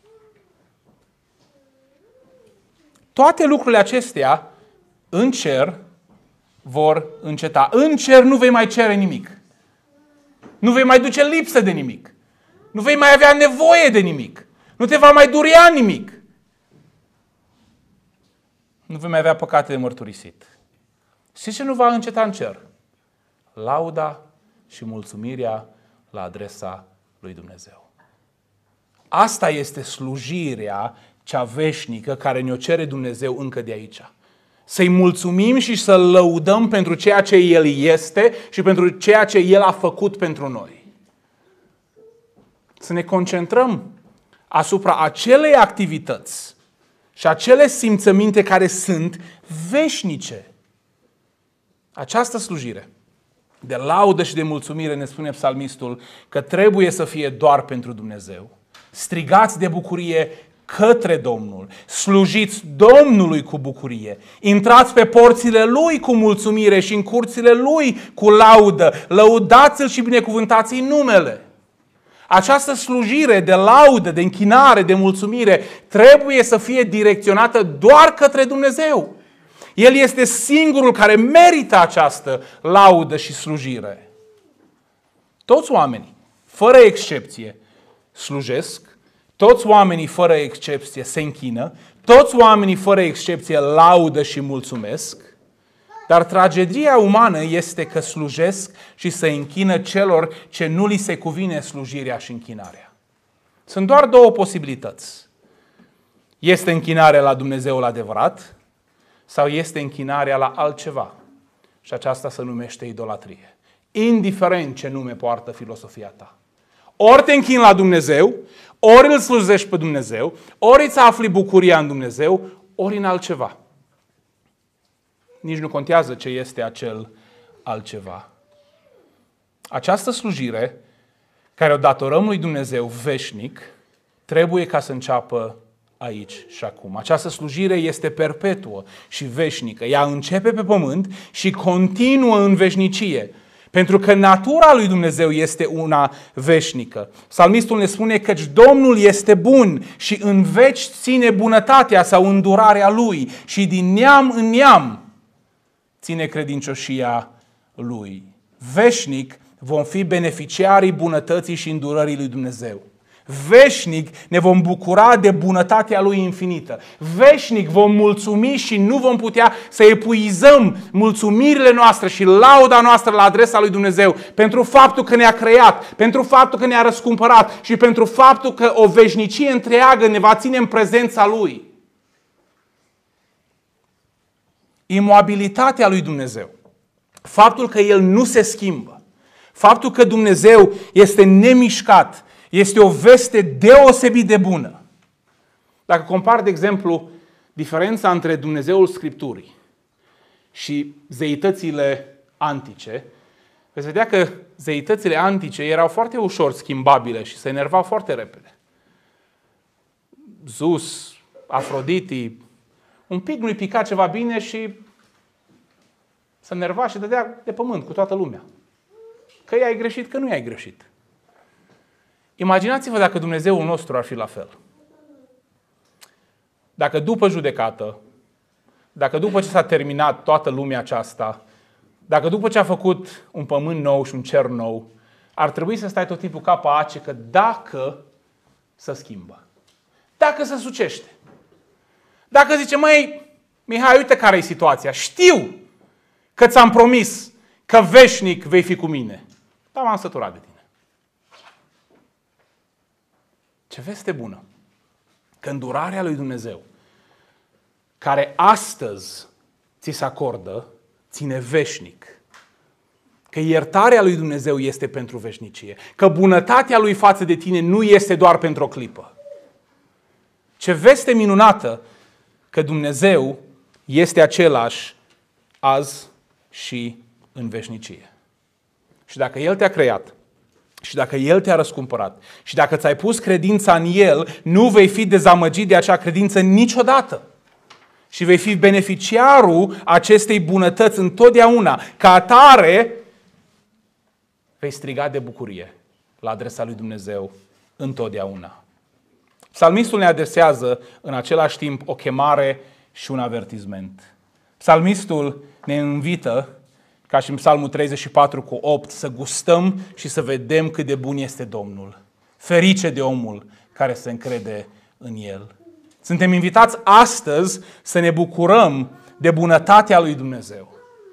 Toate lucrurile acestea în cer vor înceta. În cer nu vei mai cere nimic. Nu vei mai duce lipsă de nimic. Nu vei mai avea nevoie de nimic. Nu te va mai durea nimic. Nu vei mai avea păcate de mărturisit. Și ce nu va înceta în cer? Lauda și mulțumirea la adresa lui Dumnezeu. Asta este slujirea cea veșnică care ne-o cere Dumnezeu încă de aici. Să-i mulțumim și să-L lăudăm pentru ceea ce El este și pentru ceea ce El a făcut pentru noi. Să ne concentrăm asupra acelei activități și acele simțăminte care sunt veșnice. Această slujire de laudă și de mulțumire, ne spune psalmistul, că trebuie să fie doar pentru Dumnezeu. Strigați de bucurie către Domnul. Slujiți Domnului cu bucurie. Intrați pe porțile Lui cu mulțumire și în curțile Lui cu laudă. Lăudați-L și binecuvântați-i numele. Această slujire de laudă, de închinare, de mulțumire trebuie să fie direcționată doar către Dumnezeu. El este singurul care merită această laudă și slujire. Toți oamenii, fără excepție, slujesc, toți oamenii fără excepție se închină, toți oamenii fără excepție laudă și mulțumesc, dar tragedia umană este că slujesc și se închină celor ce nu li se cuvine slujirea și închinarea. Sunt doar două posibilități. Este închinarea la Dumnezeul adevărat sau este închinarea la altceva. Și aceasta se numește idolatrie. Indiferent ce nume poartă filosofia ta. Ori te închini la Dumnezeu, ori îl slujești pe Dumnezeu, ori îți afli bucuria în Dumnezeu, ori în altceva. Nici nu contează ce este acel altceva. Această slujire, care o datorăm lui Dumnezeu veșnic, trebuie ca să înceapă aici și acum. Această slujire este perpetuă și veșnică. Ea începe pe pământ și continuă în veșnicie. Pentru că natura lui Dumnezeu este una veșnică. Psalmistul ne spune că Domnul este bun și în veci ține bunătatea sau îndurarea Lui și din neam în neam ține credincioșia Lui. Veșnic vom fi beneficiarii bunătății și îndurării lui Dumnezeu. Veșnic ne vom bucura de bunătatea Lui infinită. Veșnic vom mulțumi și nu vom putea să epuizăm mulțumirile noastre și lauda noastră la adresa lui Dumnezeu pentru faptul că ne-a creat, pentru faptul că ne-a răscumpărat și pentru faptul că o veșnicie întreagă ne va ține în prezența Lui. Imobilitatea lui Dumnezeu, faptul că El nu se schimbă, faptul că Dumnezeu este nemișcat, este o veste deosebit de bună. Dacă compar, de exemplu, diferența între Dumnezeul Scripturii și zeitățile antice, veți vedea că zeitățile antice erau foarte ușor schimbabile și se enervau foarte repede. Zeus, Afroditi, un pic nu-i pica ceva bine și se enerva și dădea de pământ cu toată lumea. Că i-ai greșit, că nu i-ai greșit. Imaginați-vă dacă Dumnezeul nostru ar fi la fel. Dacă după judecată, dacă după ce s-a terminat toată lumea aceasta, dacă după ce a făcut un pământ nou și un cer nou, ar trebui să stai tot timpul capa ace că dacă se schimbă, dacă se sucește, dacă zice, măi, Mihai, uite care e situația, știu că ți-am promis că veșnic vei fi cu mine, dar m-am săturat de tine. Ce veste bună! Că îndurarea lui Dumnezeu, care astăzi ți se acordă, ține veșnic. Că iertarea lui Dumnezeu este pentru veșnicie. Că bunătatea lui față de tine nu este doar pentru o clipă. Ce veste minunată că Dumnezeu este același azi și în veșnicie. Și dacă El te-a creat, și dacă El te-a răscumpărat, și dacă ți-ai pus credința în El, nu vei fi dezamăgit de acea credință niciodată. Și vei fi beneficiarul acestei bunătăți întotdeauna. Ca atare, vei striga de bucurie la adresa lui Dumnezeu întotdeauna. Psalmistul ne adresează în același timp o chemare și un avertisment. Psalmistul ne invită, ca și în Psalmul treizeci și patru cu opt, să gustăm și să vedem cât de bun este Domnul. Ferice de omul care se încrede în El. Suntem invitați astăzi să ne bucurăm de bunătatea lui Dumnezeu.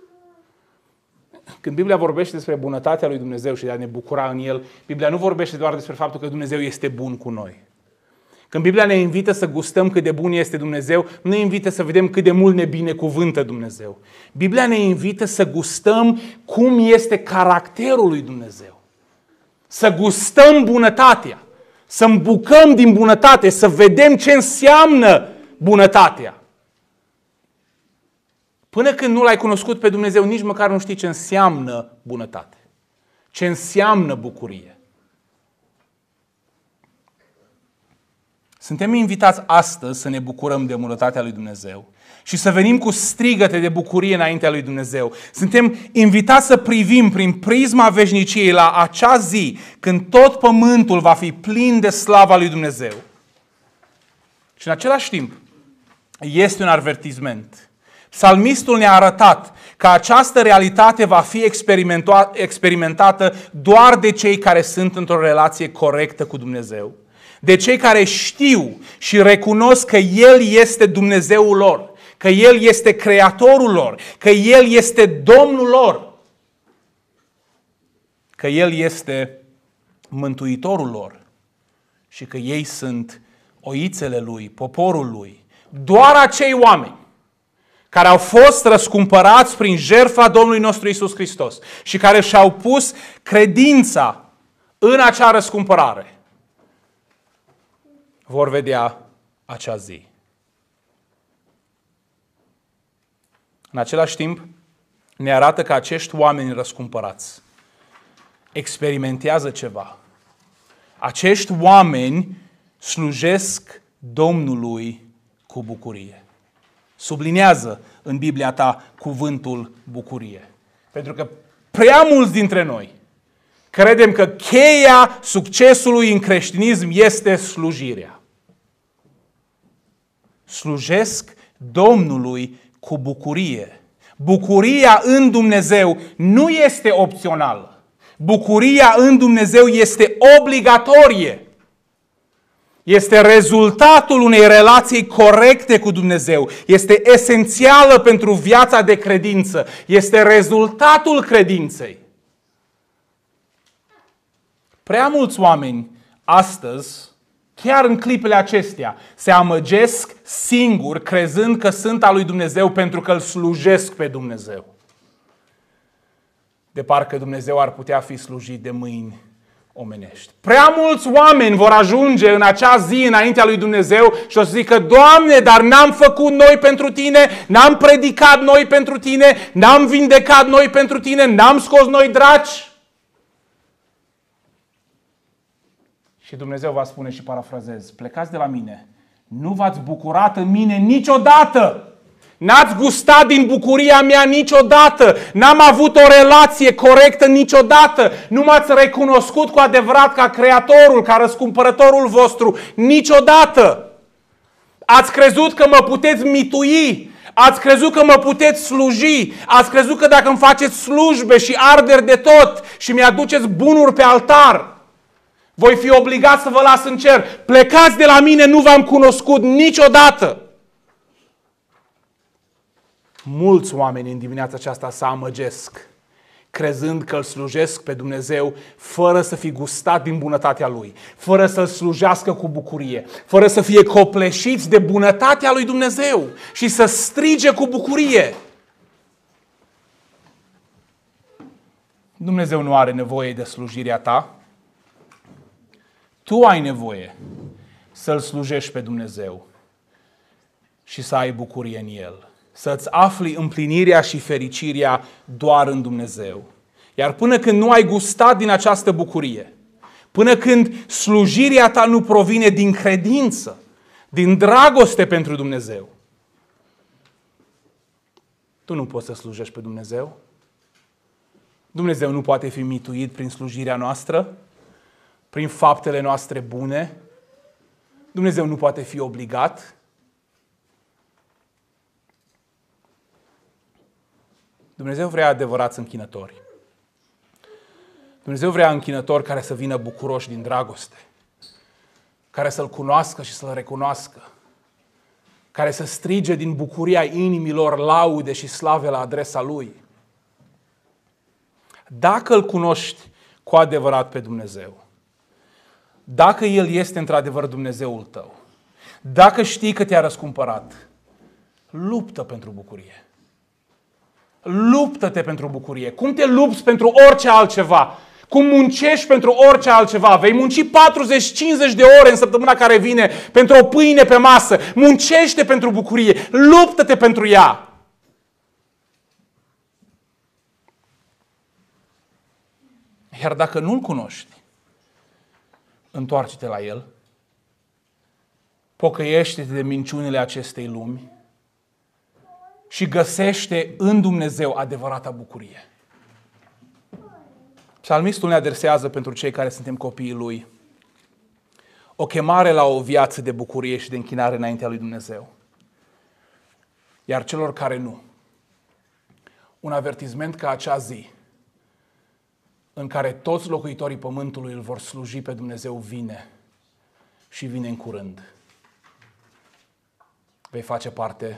Când Biblia vorbește despre bunătatea lui Dumnezeu și de a ne bucura în El, Biblia nu vorbește doar despre faptul că Dumnezeu este bun cu noi. Când Biblia ne invită să gustăm cât de bun este Dumnezeu, nu ne invită să vedem cât de mult ne binecuvântă Dumnezeu. Biblia ne invită să gustăm cum este caracterul lui Dumnezeu. Să gustăm bunătatea, să îmbucăm din bunătate, să vedem ce înseamnă bunătatea. Până când nu l-ai cunoscut pe Dumnezeu, nici măcar nu știi ce înseamnă bunătate, ce înseamnă bucurie. Suntem invitați astăzi să ne bucurăm de bunătatea lui Dumnezeu și să venim cu strigăte de bucurie înaintea lui Dumnezeu. Suntem invitați să privim prin prisma veșniciei la acea zi când tot pământul va fi plin de slava lui Dumnezeu. Și în același timp este un avertisment. Psalmistul ne-a arătat că această realitate va fi experimentată doar de cei care sunt într-o relație corectă cu Dumnezeu. De cei care știu și recunosc că El este Dumnezeul lor, că El este Creatorul lor, că El este Domnul lor, că El este Mântuitorul lor și că ei sunt oițele Lui, poporul Lui. Doar acei oameni care au fost răscumpărați prin jertfa Domnului nostru Iisus Hristos și care și-au pus credința în acea răscumpărare vor vedea acea zi. În același timp, ne arată că acești oameni răscumpărați experimentează ceva. Acești oameni slujesc Domnului cu bucurie. Sublinează în Biblia ta cuvântul bucurie. Pentru că prea mulți dintre noi credem că cheia succesului în creștinism este slujirea. Slujesc Domnului cu bucurie. Bucuria în Dumnezeu nu este opțională. Bucuria în Dumnezeu este obligatorie. Este rezultatul unei relații corecte cu Dumnezeu. Este esențială pentru viața de credință. Este rezultatul credinței. Prea mulți oameni astăzi, chiar în clipele acestea, se amăgesc singuri crezând că sunt al lui Dumnezeu pentru că îl slujesc pe Dumnezeu. De parcă Dumnezeu ar putea fi slujit de mâini omenești. Prea mulți oameni vor ajunge în acea zi înaintea lui Dumnezeu și o să zică: Doamne, dar n-am făcut noi pentru Tine, n-am predicat noi pentru Tine, n-am vindecat noi pentru Tine, n-am scos noi draci. Și Dumnezeu va spune, și parafrazez: plecați de la mine, nu v-ați bucurat în mine niciodată. N-ați gustat din bucuria mea niciodată. N-am avut o relație corectă niciodată. Nu m-ați recunoscut cu adevărat ca Creatorul, ca Răscumpărătorul vostru niciodată. Ați crezut că mă puteți mitui. Ați crezut că mă puteți sluji. Ați crezut că dacă îmi faceți slujbe și arderi de tot și mi-aduceți bunuri pe altar, voi fi obligat să vă las în cer. Plecați de la mine, nu v-am cunoscut niciodată. Mulți oameni în dimineața aceasta se amăgesc, crezând că îl slujesc pe Dumnezeu fără să fi gustat din bunătatea Lui, fără să-L slujească cu bucurie, fără să fie copleșiți de bunătatea lui Dumnezeu și să strige cu bucurie. Dumnezeu nu are nevoie de slujirea ta. Tu ai nevoie să-L slujești pe Dumnezeu și să ai bucurie în El. Să-ți afli împlinirea și fericirea doar în Dumnezeu. Iar până când nu ai gustat din această bucurie, până când slujirea ta nu provine din credință, din dragoste pentru Dumnezeu, tu nu poți să slujești pe Dumnezeu. Dumnezeu nu poate fi mituit prin slujirea noastră, prin faptele noastre bune. Dumnezeu nu poate fi obligat. Dumnezeu vrea adevărați închinători. Dumnezeu vrea închinători care să vină bucuroși din dragoste, care să-L cunoască și să-L recunoască, care să strige din bucuria inimilor laude și slave la adresa Lui. Dacă Îl cunoști cu adevărat pe Dumnezeu, dacă El este într-adevăr Dumnezeul tău, dacă știi că te-a răscumpărat, luptă pentru bucurie. Luptă-te pentru bucurie. Cum te lupți pentru orice altceva? Cum muncești pentru orice altceva? Vei munci patruzeci cincizeci de ore în săptămâna care vine pentru o pâine pe masă. Muncește pentru bucurie. Luptă-te pentru ea. Iar dacă nu-L cunoști, întoarce-te la El pocăiește-te de minciunile acestei lumi și găsește în Dumnezeu adevărata bucurie. Psalmistul ne adresează pentru cei care suntem copiii Lui o chemare la o viață de bucurie și de închinare înaintea lui Dumnezeu. Iar celor care nu, un avertisment ca acea zi în care toți locuitorii pământului îl vor sluji pe Dumnezeu vine și vine în curând. Vei face parte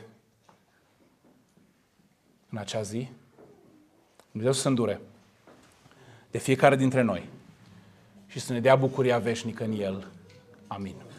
în acea zi? Dumnezeu să se îndure de fiecare dintre noi și să ne dea bucuria veșnică în El. Amin.